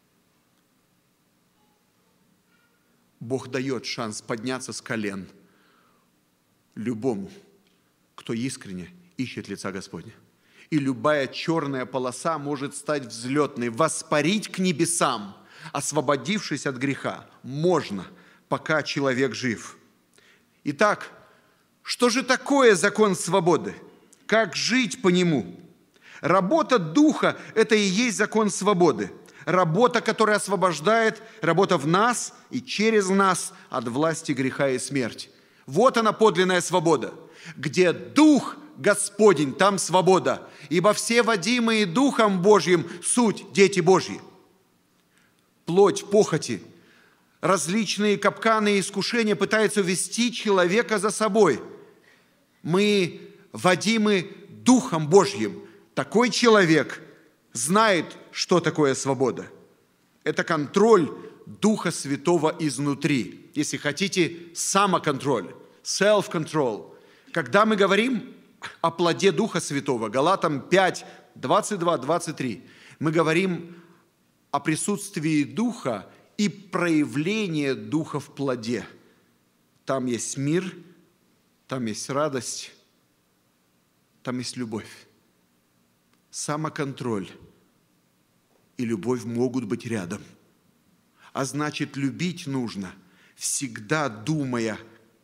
Бог дает шанс подняться с колен любому, кто искренне ищет лица Господня. И любая черная полоса может стать взлетной, воспарить к небесам, освободившись от греха. Можно, пока человек жив. Итак, что же такое закон свободы? Как жить по нему? Работа Духа – это и есть закон свободы. Работа, которая освобождает, работа в нас и через нас от власти греха и смерти. Вот она подлинная свобода. Где Дух Господень, там свобода, ибо все водимые Духом Божьим суть дети Божьи. Плоть, похоти, различные капканы и искушения пытаются вести человека за собой. Мы водимы Духом Божьим. Такой человек знает, что такое свобода. Это контроль Духа Святого изнутри. Если хотите, самоконтроль, self-control. Когда мы говорим о плоде Духа Святого, Галатам пять, двадцать два, двадцать три, мы говорим о присутствии Духа и проявлении Духа в плоде. Там есть мир, там есть радость, там есть любовь. Самоконтроль и любовь могут быть рядом. А значит, любить нужно, всегда думая,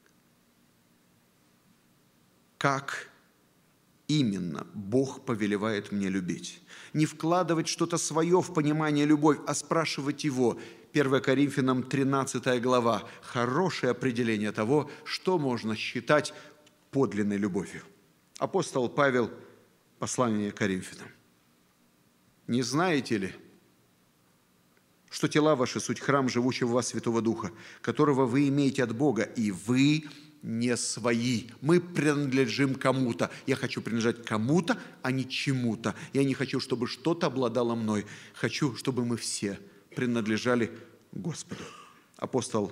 как именно Бог повелевает мне любить. Не вкладывать что-то свое в понимание любовь, а спрашивать Его. первое Коринфянам тринадцатая глава. Хорошее определение того, что можно считать подлинной любовью. Апостол Павел, послание Коринфянам. Не знаете ли, что тела ваши суть храм живущего в вас Святого Духа, которого вы имеете от Бога, и вы не свои. Мы принадлежим кому-то. Я хочу принадлежать кому-то, а не чему-то. Я не хочу, чтобы что-то обладало мной. Хочу, чтобы мы все принадлежали Господу. Апостол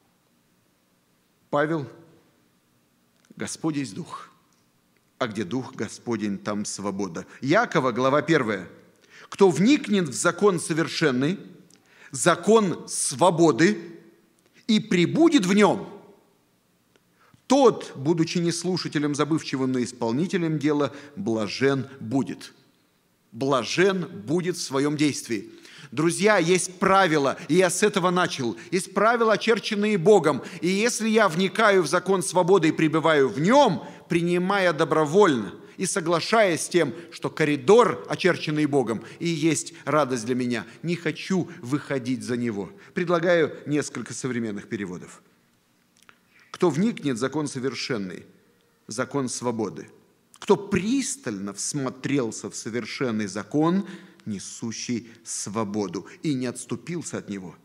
Павел, Господь есть Дух. А где Дух Господень, там свобода. Якова, глава первая. Кто вникнет в закон совершенный, закон свободы, и пребудет в нем, тот, будучи не слушателем забывчивым, но исполнителем дела, блажен будет. Блажен будет в своем действии. Друзья, есть правила, и я с этого начал. Есть правила, очерченные Богом. И если я вникаю в закон свободы и пребываю в нем, принимая добровольно и соглашаясь с тем, что коридор, очерченный Богом, и есть радость для меня, не хочу выходить за него. Предлагаю несколько современных переводов. Кто вникнет в закон совершенный, закон свободы. Кто пристально всмотрелся в совершенный закон, несущий свободу, и не отступился от него.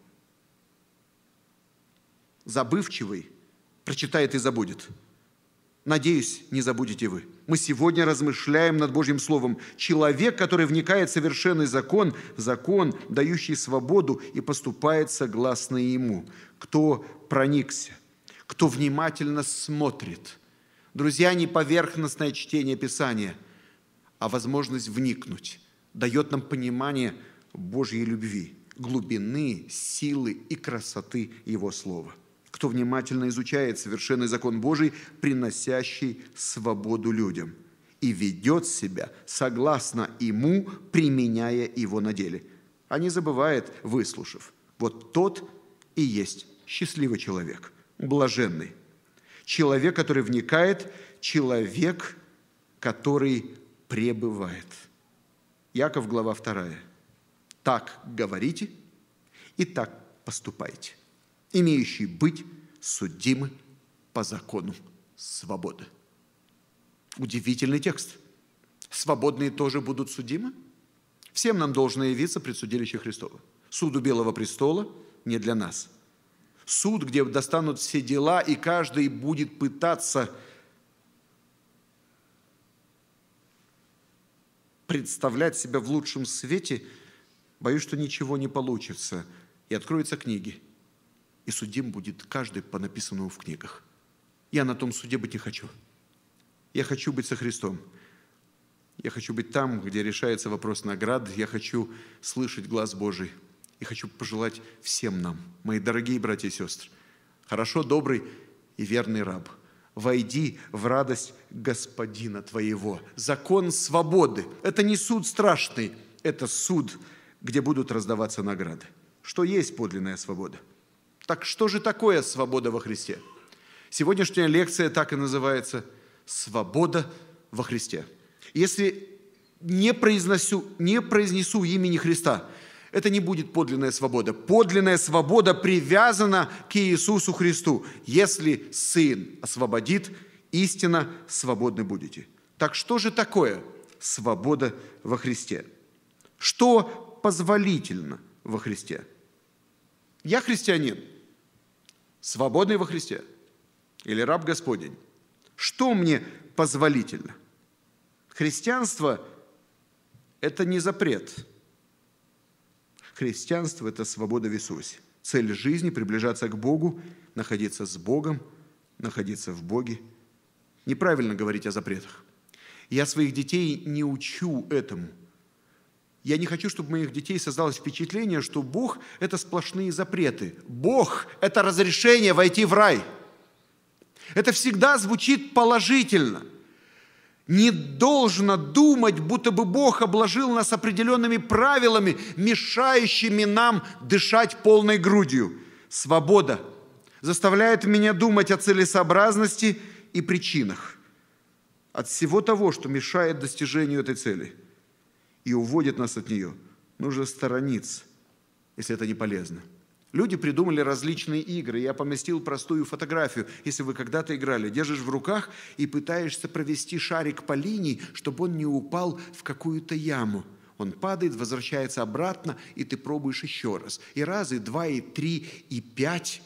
Забывчивый прочитает и забудет. Надеюсь, не забудете вы. Мы сегодня размышляем над Божьим Словом. Человек, который вникает в совершенный закон, закон, дающий свободу, и поступает согласно ему. Кто проникся, кто внимательно смотрит. Друзья, не поверхностное чтение Писания, а возможность вникнуть дает нам понимание Божьей любви, глубины, силы и красоты Его Слова. Кто внимательно изучает совершенный закон Божий, приносящий свободу людям, и ведет себя согласно Ему, применяя его на деле, а не забывает, выслушав. Вот тот и есть счастливый человек, блаженный. Человек, который вникает, человек, который пребывает. Яков, глава вторая. Так говорите и так поступайте, имеющие быть судимы по закону свободы. Удивительный текст. Свободные тоже будут судимы? Всем нам должно явиться пред судилище Христово. Суд у Белого престола не для нас. Суд, где достанут все дела, и каждый будет пытаться представлять себя в лучшем свете, боюсь, что ничего не получится. И откроются книги, и судим будет каждый по написанному в книгах. Я на том суде быть не хочу. Я хочу быть со Христом. Я хочу быть там, где решается вопрос наград. Я хочу слышать глаз Божий. И хочу пожелать всем нам, мои дорогие братья и сестры, хорошо, добрый и верный раб, войди в радость Господина твоего. Закон свободы – это не суд страшный, это суд, где будут раздаваться награды. Что есть подлинная свобода? Так что же такое свобода во Христе? Сегодняшняя лекция так и называется «Свобода во Христе». Если не произнесу, не произнесу имени Христа, это не будет подлинная свобода. Подлинная свобода привязана к Иисусу Христу. Если Сын освободит, истинно свободны будете. Так что же такое свобода во Христе? Что позволительно во Христе? Я христианин, свободный во Христе, или раб Господень. Что мне позволительно? Христианство – это не запрет. Христианство – это свобода в Иисусе. Цель жизни – приближаться к Богу, находиться с Богом, находиться в Боге. Неправильно говорить о запретах. Я своих детей не учу этому. Я не хочу, чтобы у моих детей создалось впечатление, что Бог – это сплошные запреты. Бог – это разрешение войти в рай. Это всегда звучит положительно. Не должно думать, будто бы Бог обложил нас определенными правилами, мешающими нам дышать полной грудью. Свобода заставляет меня думать о целесообразности и причинах, от всего того, что мешает достижению этой цели, и уводит нас от нее. Нужно сторониться, если это не полезно. Люди придумали различные игры. Я поместил простую фотографию. Если вы когда-то играли, держишь в руках и пытаешься провести шарик по линии, чтобы он не упал в какую-то яму. Он падает, возвращается обратно, и ты пробуешь еще раз. И раз, и два, и три, и пять.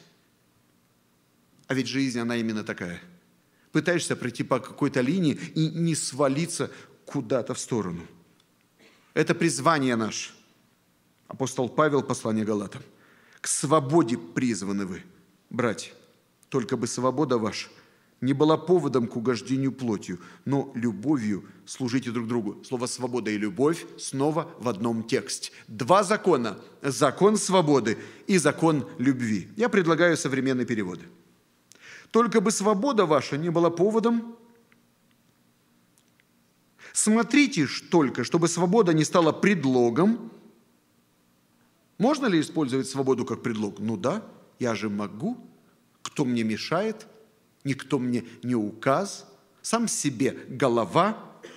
А ведь жизнь, она именно такая. Пытаешься пройти по какой-то линии и не свалиться куда-то в сторону. Это призвание наше. Апостол Павел, послание Галатам. К свободе призваны вы, братья. Только бы свобода ваша не была поводом к угождению плотью, но любовью служите друг другу. Слово «свобода» и «любовь» снова в одном тексте. Два закона. Закон свободы и закон любви. Я предлагаю современные переводы. Только бы свобода ваша не была поводом. Смотрите только, чтобы свобода не стала предлогом Можно ли использовать свободу как предлог? Ну да, я же могу. Кто мне мешает? Никто мне не указ. Сам себе голова.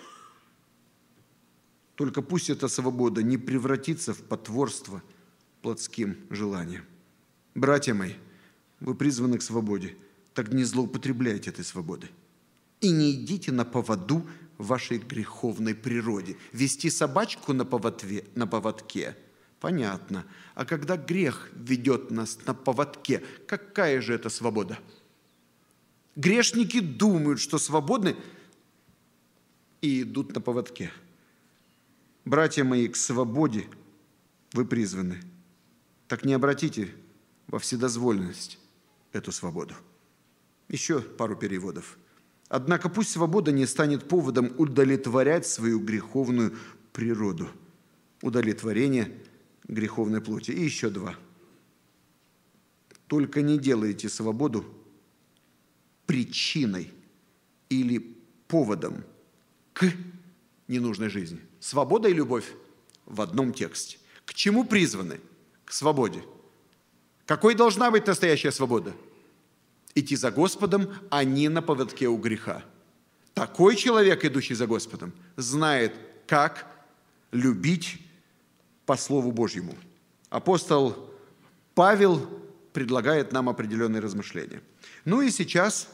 Только пусть эта свобода не превратится в потворство плотским желаниям. Братья мои, вы призваны к свободе, так не злоупотребляйте этой свободой. И не идите на поводу вашей греховной природе. Вести собачку на поводке, на поводке – понятно. А когда грех ведет нас на поводке, какая же это свобода? Грешники думают, что свободны, и идут на поводке. Братья мои, к свободе вы призваны. Так не обратите во вседозволенность эту свободу. Еще пару переводов. Однако пусть свобода не станет поводом удовлетворять свою греховную природу. Удовлетворение греховной плоти. И еще два. Только не делайте свободу причиной или поводом к ненужной жизни. Свобода и любовь в одном тексте. К чему призваны? К свободе. Какой должна быть настоящая свобода? Идти за Господом, а не на поводке у греха. Такой человек, идущий за Господом, знает, как любить по Слову Божьему. Апостол Павел предлагает нам определенные размышления. Ну и сейчас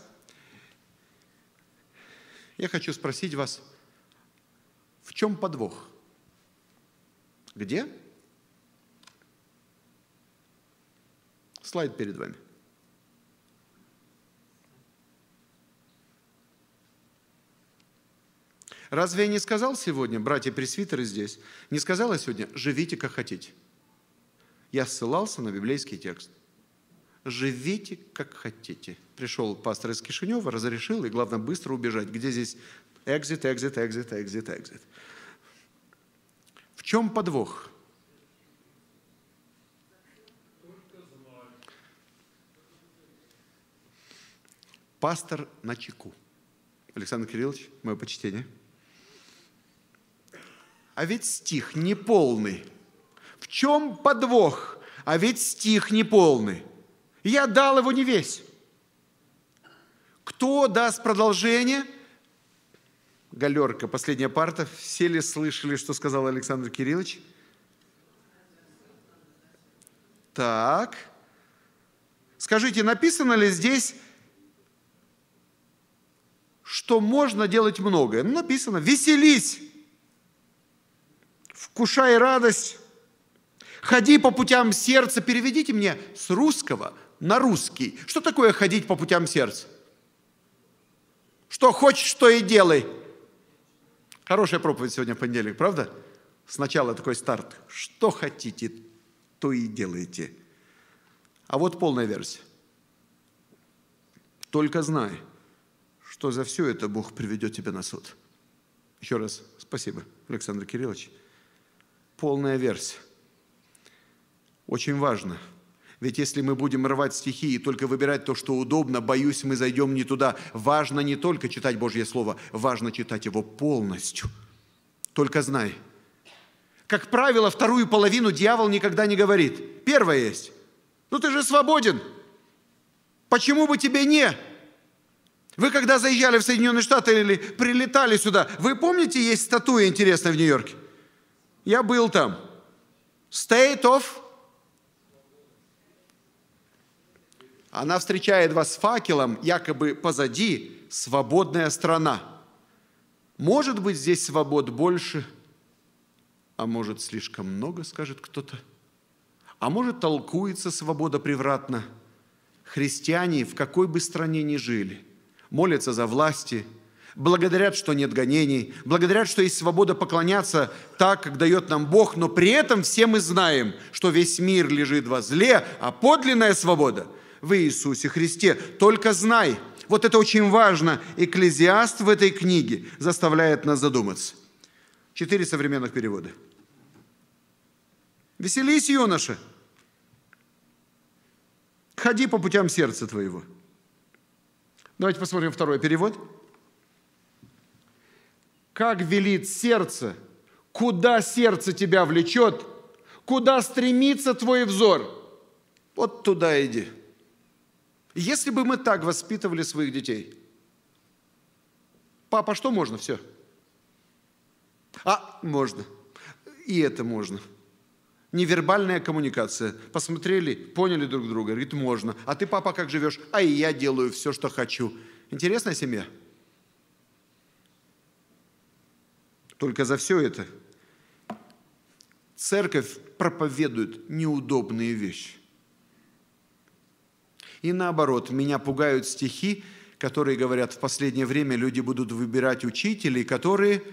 я хочу спросить вас, в чем подвох? Где? Слайд перед вами. Разве я не сказал сегодня, братья-пресвитеры здесь, не сказал я сегодня, живите как хотите? Я ссылался на библейский текст. Живите как хотите. Пришел пастор из Кишинева, разрешил, и главное быстро убежать. Где здесь экзит, экзит, экзит, экзит, экзит? В чем подвох? Пастор на чеку. Александр Кириллович, мое почтение. А ведь стих неполный. В чем подвох? А ведь стих неполный. Я дал его не весь. Кто даст продолжение? Галерка, последняя парта. Все ли слышали, что сказал Александр Кириллович? Так. Скажите, написано ли здесь, что можно делать многое? Ну, написано, веселись, вкушай радость, ходи по путям сердца. Переведите мне с русского на русский. Что такое ходить по путям сердца? Что хочешь, то и делай. Хорошая проповедь сегодня в понедельник, правда? Сначала такой старт. Что хотите, то и делайте. А вот полная версия. Только знай, что за все это Бог приведет тебя на суд. Еще раз спасибо, Александр Кириллович. Полная версия. Очень важно. Ведь если мы будем рвать стихи и только выбирать то, что удобно, боюсь, мы зайдем не туда. Важно не только читать Божье Слово, важно читать его полностью. Только знай. Как правило, вторую половину дьявол никогда не говорит. Первая есть. Ну ты же свободен. Почему бы тебе не? Вы когда заезжали в Соединенные Штаты или прилетали сюда, вы помните, есть статуя интересная в Нью-Йорке? Я был там. State of... Она встречает вас с факелом, якобы позади свободная страна. Может быть, здесь свобод больше, а может, слишком много, скажет кто-то. А может, толкуется свобода превратно. Христиане в какой бы стране ни жили, молятся за власти, благодарят, что нет гонений, благодарят, что есть свобода поклоняться так, как дает нам Бог, но при этом все мы знаем, что весь мир лежит во зле, а подлинная свобода в Иисусе Христе. Только знай, вот это очень важно, Экклезиаст в этой книге заставляет нас задуматься. Четыре современных перевода. Веселись, юноша, ходи по путям сердца твоего. Давайте посмотрим второй перевод. Как велит сердце, куда сердце тебя влечет, куда стремится твой взор, вот туда иди. Если бы мы так воспитывали своих детей, папа, что можно? Все. А, можно. И это можно. Невербальная коммуникация. Посмотрели, поняли друг друга. Говорит, можно. А ты, папа, как живешь? А и я делаю все, что хочу. Интересная семья? Только за все это церковь проповедует неудобные вещи. И наоборот, меня пугают стихи, которые говорят, в последнее время люди будут выбирать учителей, которые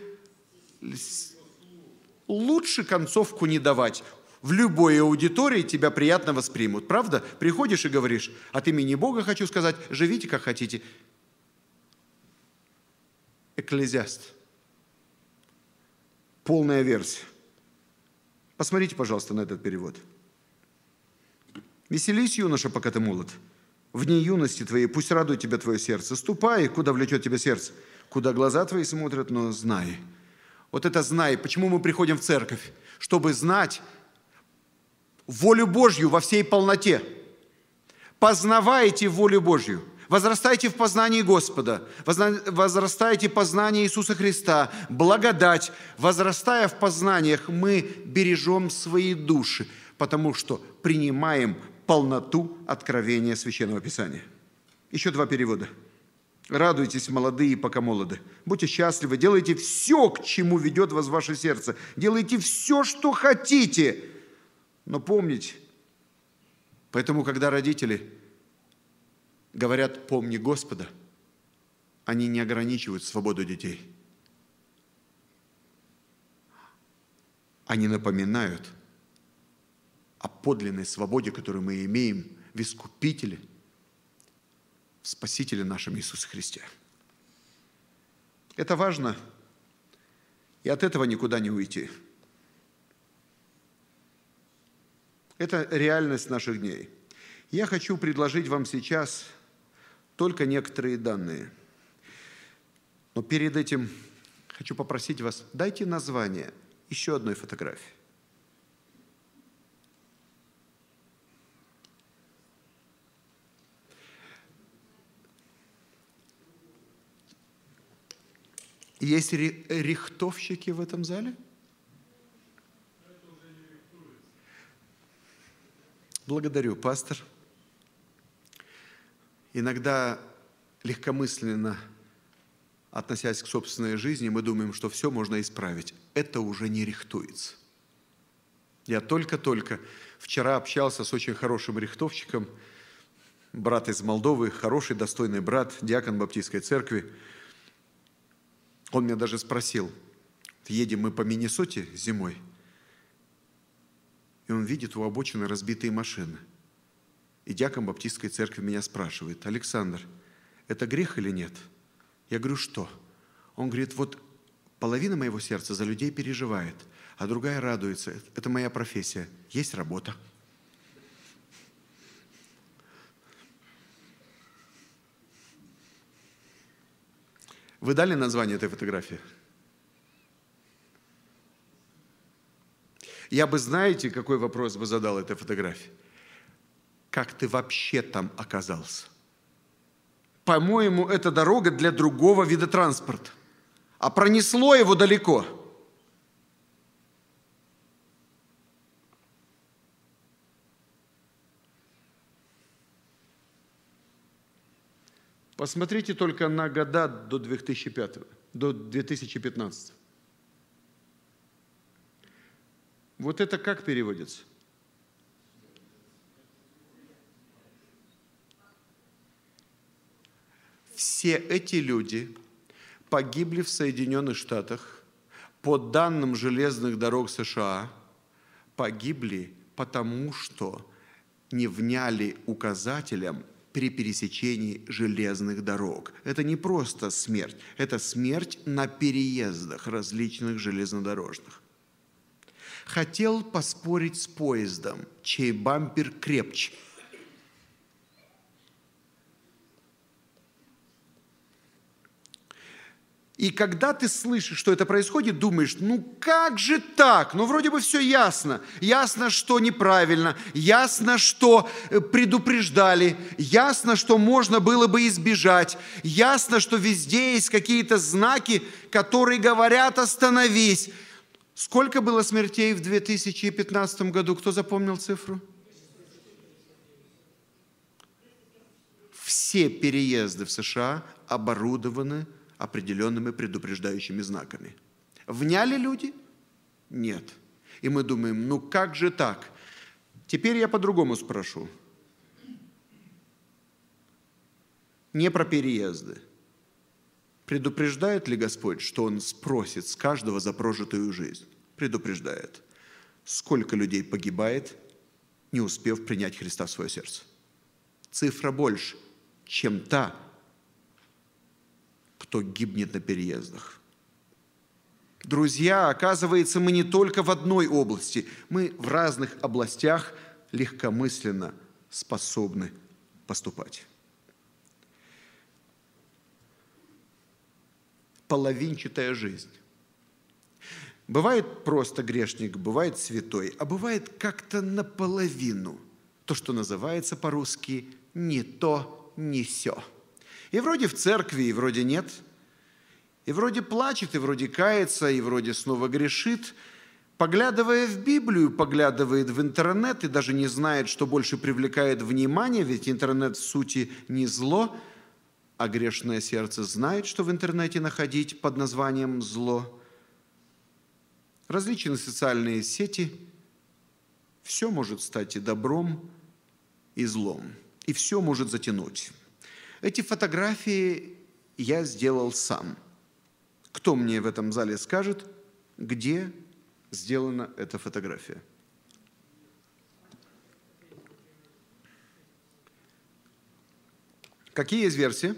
лучше концовку не давать. В любой аудитории тебя приятно воспримут. Правда? Приходишь и говоришь, от имени Бога хочу сказать, живите как хотите. Экклезиаст. Полная версия. Посмотрите, пожалуйста, на этот перевод. «Веселись, юноша, пока ты молод. В дни юности твоей пусть радует тебя твое сердце. Ступай, куда влечет тебя сердце, куда глаза твои смотрят, но знай». Вот это «знай». Почему мы приходим в церковь? Чтобы знать волю Божью во всей полноте. Познавайте волю Божью. Возрастайте в познании Господа, возрастайте в познании Иисуса Христа, благодать. Возрастая в познаниях, мы бережем свои души, потому что принимаем полноту откровения Священного Писания. Еще два перевода. «Радуйтесь, молодые, пока молоды. Будьте счастливы, делайте все, к чему ведет вас ваше сердце. Делайте все, что хотите. Но помните, поэтому, когда родители говорят «помни Господа», они не ограничивают свободу детей. Они напоминают о подлинной свободе, которую мы имеем в Искупителе, в Спасителе нашем Иисусе Христе. Это важно, и от этого никуда не уйти. Это реальность наших дней. Я хочу предложить вам сейчас только некоторые данные. Но перед этим хочу попросить вас, дайте название еще одной фотографии. Есть рихтовщики в этом зале? Благодарю, пастор. Иногда легкомысленно, относясь к собственной жизни, мы думаем, что все можно исправить. Это уже не рихтуется. Я только-только вчера общался с очень хорошим рихтовщиком, брат из Молдовы, хороший, достойный брат, диакон Баптистской церкви. Он меня даже спросил, едем мы по Миннесоте зимой, и он видит у обочины разбитые машины. И диакон Баптистской церкви меня спрашивает, Александр, это грех или нет? Я говорю, что? Он говорит, вот половина моего сердца за людей переживает, а другая радуется. Это моя профессия. Есть работа. Вы дали название этой фотографии? Я бы, знаете, какой вопрос бы задал этой фотографии? Как ты вообще там оказался? По-моему, это дорога для другого вида транспорта. А пронесло его далеко. Посмотрите только на года до две тысячи пятого, до две тысячи пятнадцатого. Вот это как переводится? Все эти люди погибли в Соединенных Штатах, по данным железных дорог США, погибли потому, что не вняли указателям при пересечении железных дорог. Это не просто смерть, это смерть на переездах различных железнодорожных. Хотел поспорить с поездом, чей бампер крепче. И когда ты слышишь, что это происходит, думаешь, ну как же так? Ну вроде бы все ясно. Ясно, что неправильно. Ясно, что предупреждали. Ясно, что можно было бы избежать. Ясно, что везде есть какие-то знаки, которые говорят «остановись». Сколько было смертей в две тысячи пятнадцатом году? Кто запомнил цифру? Все переезды в США оборудованы определенными предупреждающими знаками. Вняли люди? Нет. И мы думаем, ну как же так? Теперь я по-другому спрошу. Не про переезды. Предупреждает ли Господь, что Он спросит с каждого за прожитую жизнь? Предупреждает. Сколько людей погибает, не успев принять Христа в свое сердце? Цифра больше, чем та, кто гибнет на переездах. Друзья, оказывается, мы не только в одной области, мы в разных областях легкомысленно способны поступать. Половинчатая жизнь. Бывает просто грешник, бывает святой, а бывает как-то наполовину. То, что называется по-русски «не то, не сё». И вроде в церкви, и вроде нет. И вроде плачет, и вроде кается, и вроде снова грешит. Поглядывая в Библию, поглядывает в интернет и даже не знает, что больше привлекает внимание, ведь интернет в сути не зло, а грешное сердце знает, что в интернете находить под названием «зло». Различные социальные сети, все может стать и добром, и злом, и все может затянуть. Эти фотографии я сделал сам. Кто мне в этом зале скажет, где сделана эта фотография? Какие есть версии?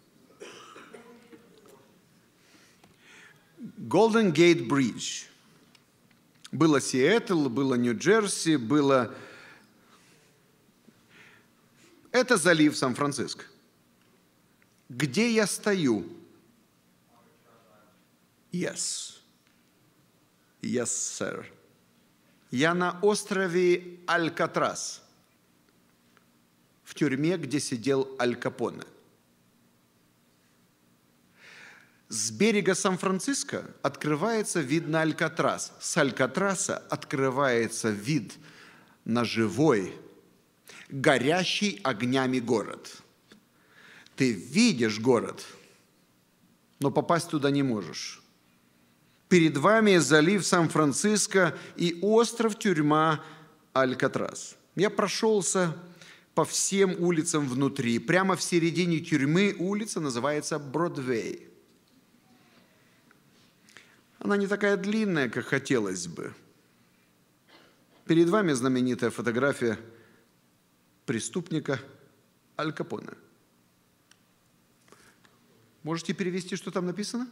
Golden Gate Bridge. Было Сиэтл, было Нью-Джерси, было... Это залив Сан-Франциско. Где я стою? Yes. Yes, sir. Я на острове Алькатрас, в тюрьме, где сидел Аль Капоне. С берега Сан-Франциско открывается вид на Алькатрас. С Алькатраса открывается вид на живой, горящий огнями город. Ты видишь город, но попасть туда не можешь. Перед вами залив Сан-Франциско и остров-тюрьма Алькатрас. Я прошелся по всем улицам внутри. Прямо в середине тюрьмы улица называется Бродвей. Она не такая длинная, как хотелось бы. Перед вами знаменитая фотография преступника Аль Капоне. Можете перевести, что там написано?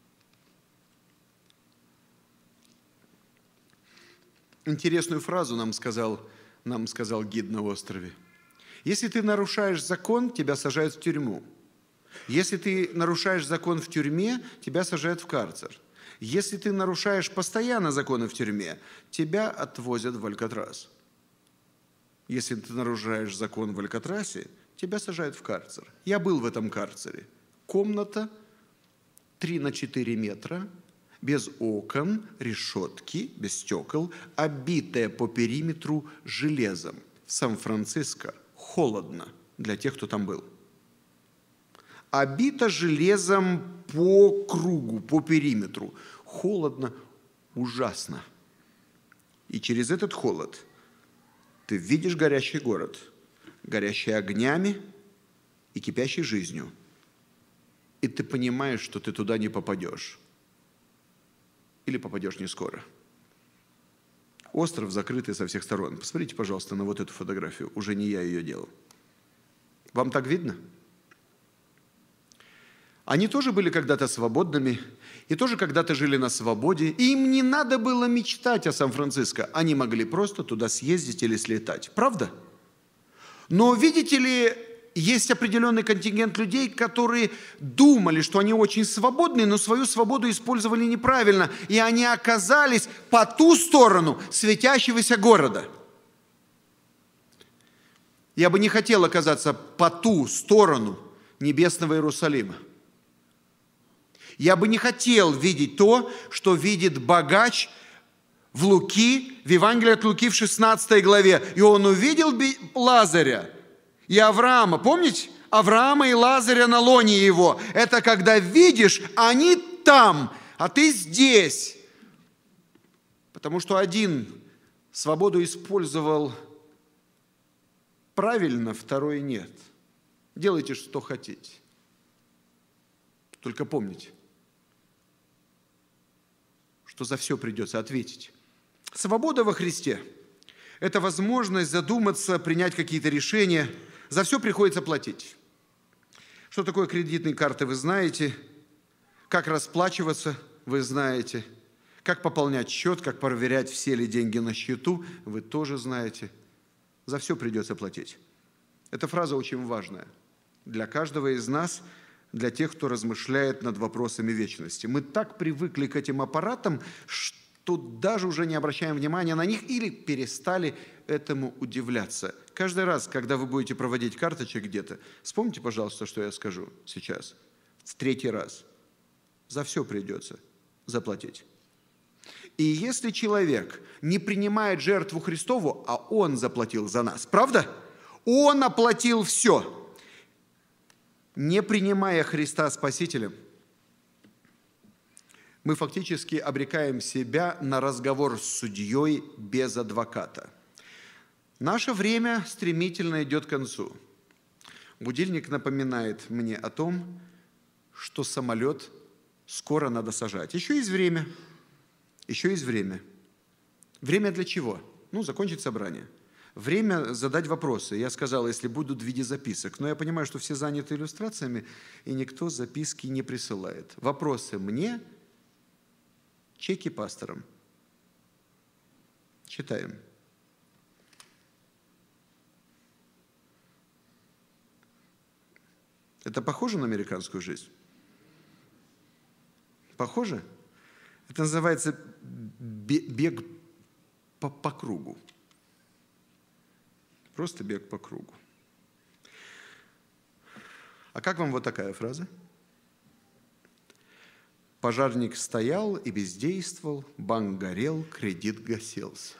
Интересную фразу нам сказал, нам сказал гид на острове. Если ты нарушаешь закон, тебя сажают в тюрьму. Если ты нарушаешь закон в тюрьме, тебя сажают в карцер. Если ты нарушаешь постоянно законы в тюрьме, тебя отвозят в Алькатрас. Если ты нарушаешь закон в Алькатрасе, тебя сажают в карцер. Я был в этом карцере. Комната три на четыре метра, без окон, решетки, без стекол, обитая по периметру железом. В Сан-Франциско холодно для тех, кто там был. Обита железом по кругу, по периметру. Холодно, ужасно. И через этот холод ты видишь горящий город, горящий огнями и кипящей жизнью. И ты понимаешь, что ты туда не попадешь. Или попадешь не скоро. Остров закрытый со всех сторон. Посмотрите, пожалуйста, на вот эту фотографию. Уже не я ее делал. Вам так видно? Они тоже были когда-то свободными, и тоже когда-то жили на свободе, и им не надо было мечтать о Сан-Франциско. Они могли просто туда съездить или слетать. Правда? Но видите ли, есть определенный контингент людей, которые думали, что они очень свободны, но свою свободу использовали неправильно, и они оказались по ту сторону светящегося города. Я бы не хотел оказаться по ту сторону небесного Иерусалима. Я бы не хотел видеть то, что видит богач в Луки, в Евангелии от Луки в шестнадцатой главе. И он увидел Лазаря и Авраама. Помните? Авраама и Лазаря на лоне его. Это когда видишь, они там, а ты здесь. Потому что один свободу использовал правильно, второй нет. Делайте, что хотите. Только помните, что за все придется ответить. Свобода во Христе – это возможность задуматься, принять какие-то решения. За все приходится платить. Что такое кредитные карты, вы знаете. Как расплачиваться, вы знаете. Как пополнять счет, как проверять, все ли деньги на счету, вы тоже знаете. За все придется платить. Эта фраза очень важная для каждого из нас, для тех, кто размышляет над вопросами вечности. Мы так привыкли к этим аппаратам, что даже уже не обращаем внимания на них или перестали этому удивляться. Каждый раз, когда вы будете проводить карточек где-то, вспомните, пожалуйста, что я скажу сейчас. В третий раз. За все придется заплатить. И если человек не принимает жертву Христову, а Он заплатил за нас, правда? Он оплатил все. Не принимая Христа Спасителем, мы фактически обрекаем себя на разговор с судьей без адвоката. Наше время стремительно идет к концу. Будильник напоминает мне о том, что самолет скоро надо сажать. Еще есть время. Еще есть время. Время для чего? Ну, закончить собрание. Время задать вопросы. Я сказал, если будут в виде записок. Но я понимаю, что все заняты иллюстрациями, и никто записки не присылает. Вопросы мне, чеки пасторам. Читаем. Это похоже на американскую жизнь? Похоже? Это называется бег по, по кругу. Просто бег по кругу. А как вам вот такая фраза? Пожарник стоял и бездействовал, банк горел, кредит гасился.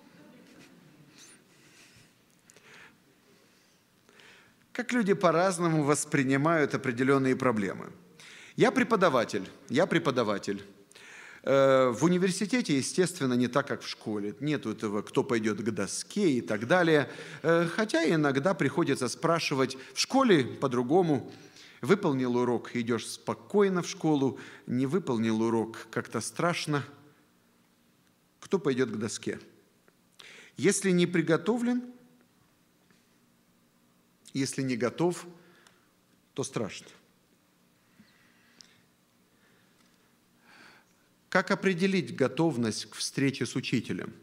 Как люди по-разному воспринимают определенные проблемы. Я преподаватель, я преподаватель. В университете, естественно, не так, как в школе. Нету этого, кто пойдет к доске и так далее. Хотя иногда приходится спрашивать. В школе по-другому. Выполнил урок, идешь спокойно в школу. Не выполнил урок, как-то страшно. Кто пойдет к доске? Если не приготовлен, если не готов, то страшно. Как определить готовность к встрече с учителем?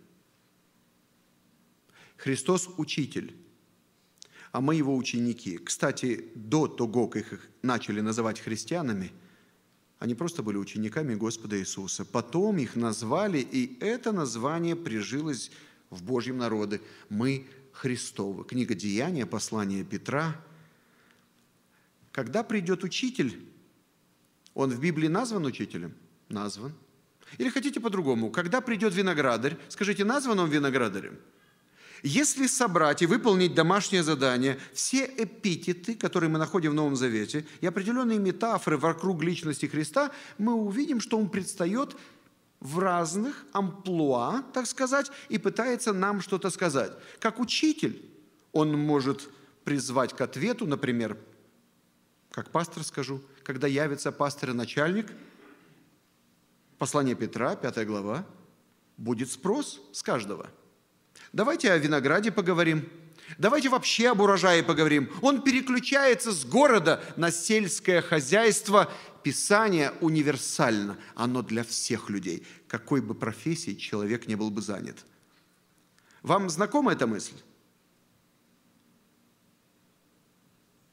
Христос – учитель, а мы его ученики. Кстати, до того, как их начали называть христианами, они просто были учениками Господа Иисуса. Потом их назвали, и это название прижилось в Божьем народе. Мы Христовы. Книга Деяния, послание Петра. Когда придет учитель, он в Библии назван учителем? Назван. Или хотите по-другому, когда придет виноградарь, скажите, назван он виноградарем? Если собрать и выполнить домашнее задание, все эпитеты, которые мы находим в Новом Завете, и определенные метафоры вокруг личности Христа, мы увидим, что он предстает в разных амплуа, так сказать, и пытается нам что-то сказать. Как учитель он может призвать к ответу, например, как пастор скажу, когда явится пастор и начальник, послание Петра, пятая глава, будет спрос с каждого. Давайте о винограде поговорим. Давайте вообще об урожае поговорим. Он переключается с города на сельское хозяйство. Писание универсально. Оно для всех людей. Какой бы профессией человек не был бы занят. Вам знакома эта мысль?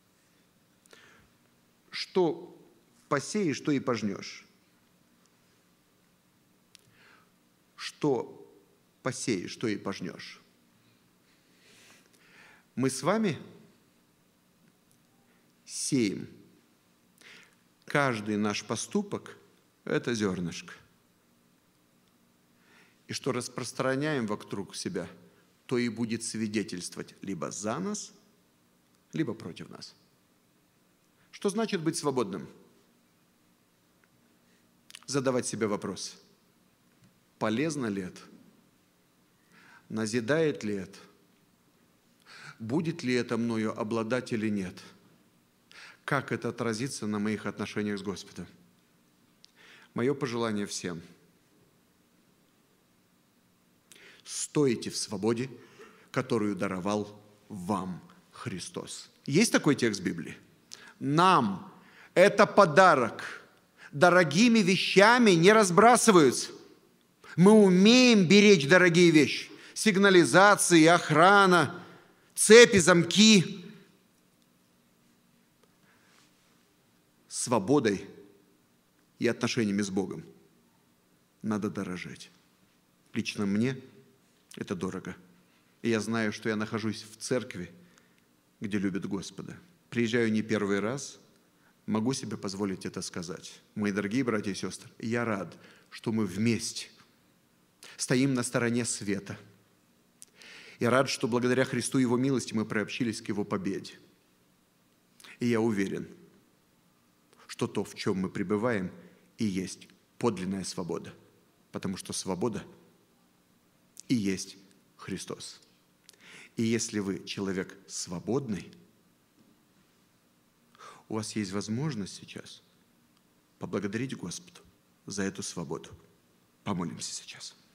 что посеешь, то и пожнешь. Что посеешь, то и пожнешь. Мы с вами сеем. Каждый наш поступок – это зернышко. И что распространяем вокруг себя, то и будет свидетельствовать либо за нас, либо против нас. Что значит быть свободным? Задавать себе вопрос. Полезно ли это? Назидает ли это? Будет ли это мною обладать или нет? Как это отразится на моих отношениях с Господом? Мое пожелание всем. Стойте в свободе, которую даровал вам Христос. Есть такой текст в Библии? Нам это подарок. Дорогими вещами не разбрасываются. Мы умеем беречь дорогие вещи. Сигнализации, охрана, цепи, замки. Свободой и отношениями с Богом надо дорожить. Лично мне это дорого. И я знаю, что я нахожусь в церкви, где любят Господа. Приезжаю не первый раз, могу себе позволить это сказать. Мои дорогие братья и сестры, я рад, что мы вместе стоим на стороне света. Я рад, что благодаря Христу и Его милости мы приобщились к Его победе. И я уверен, что то, в чем мы пребываем, и есть подлинная свобода. Потому что свобода и есть Христос. И если вы человек свободный, у вас есть возможность сейчас поблагодарить Господа за эту свободу. Помолимся сейчас.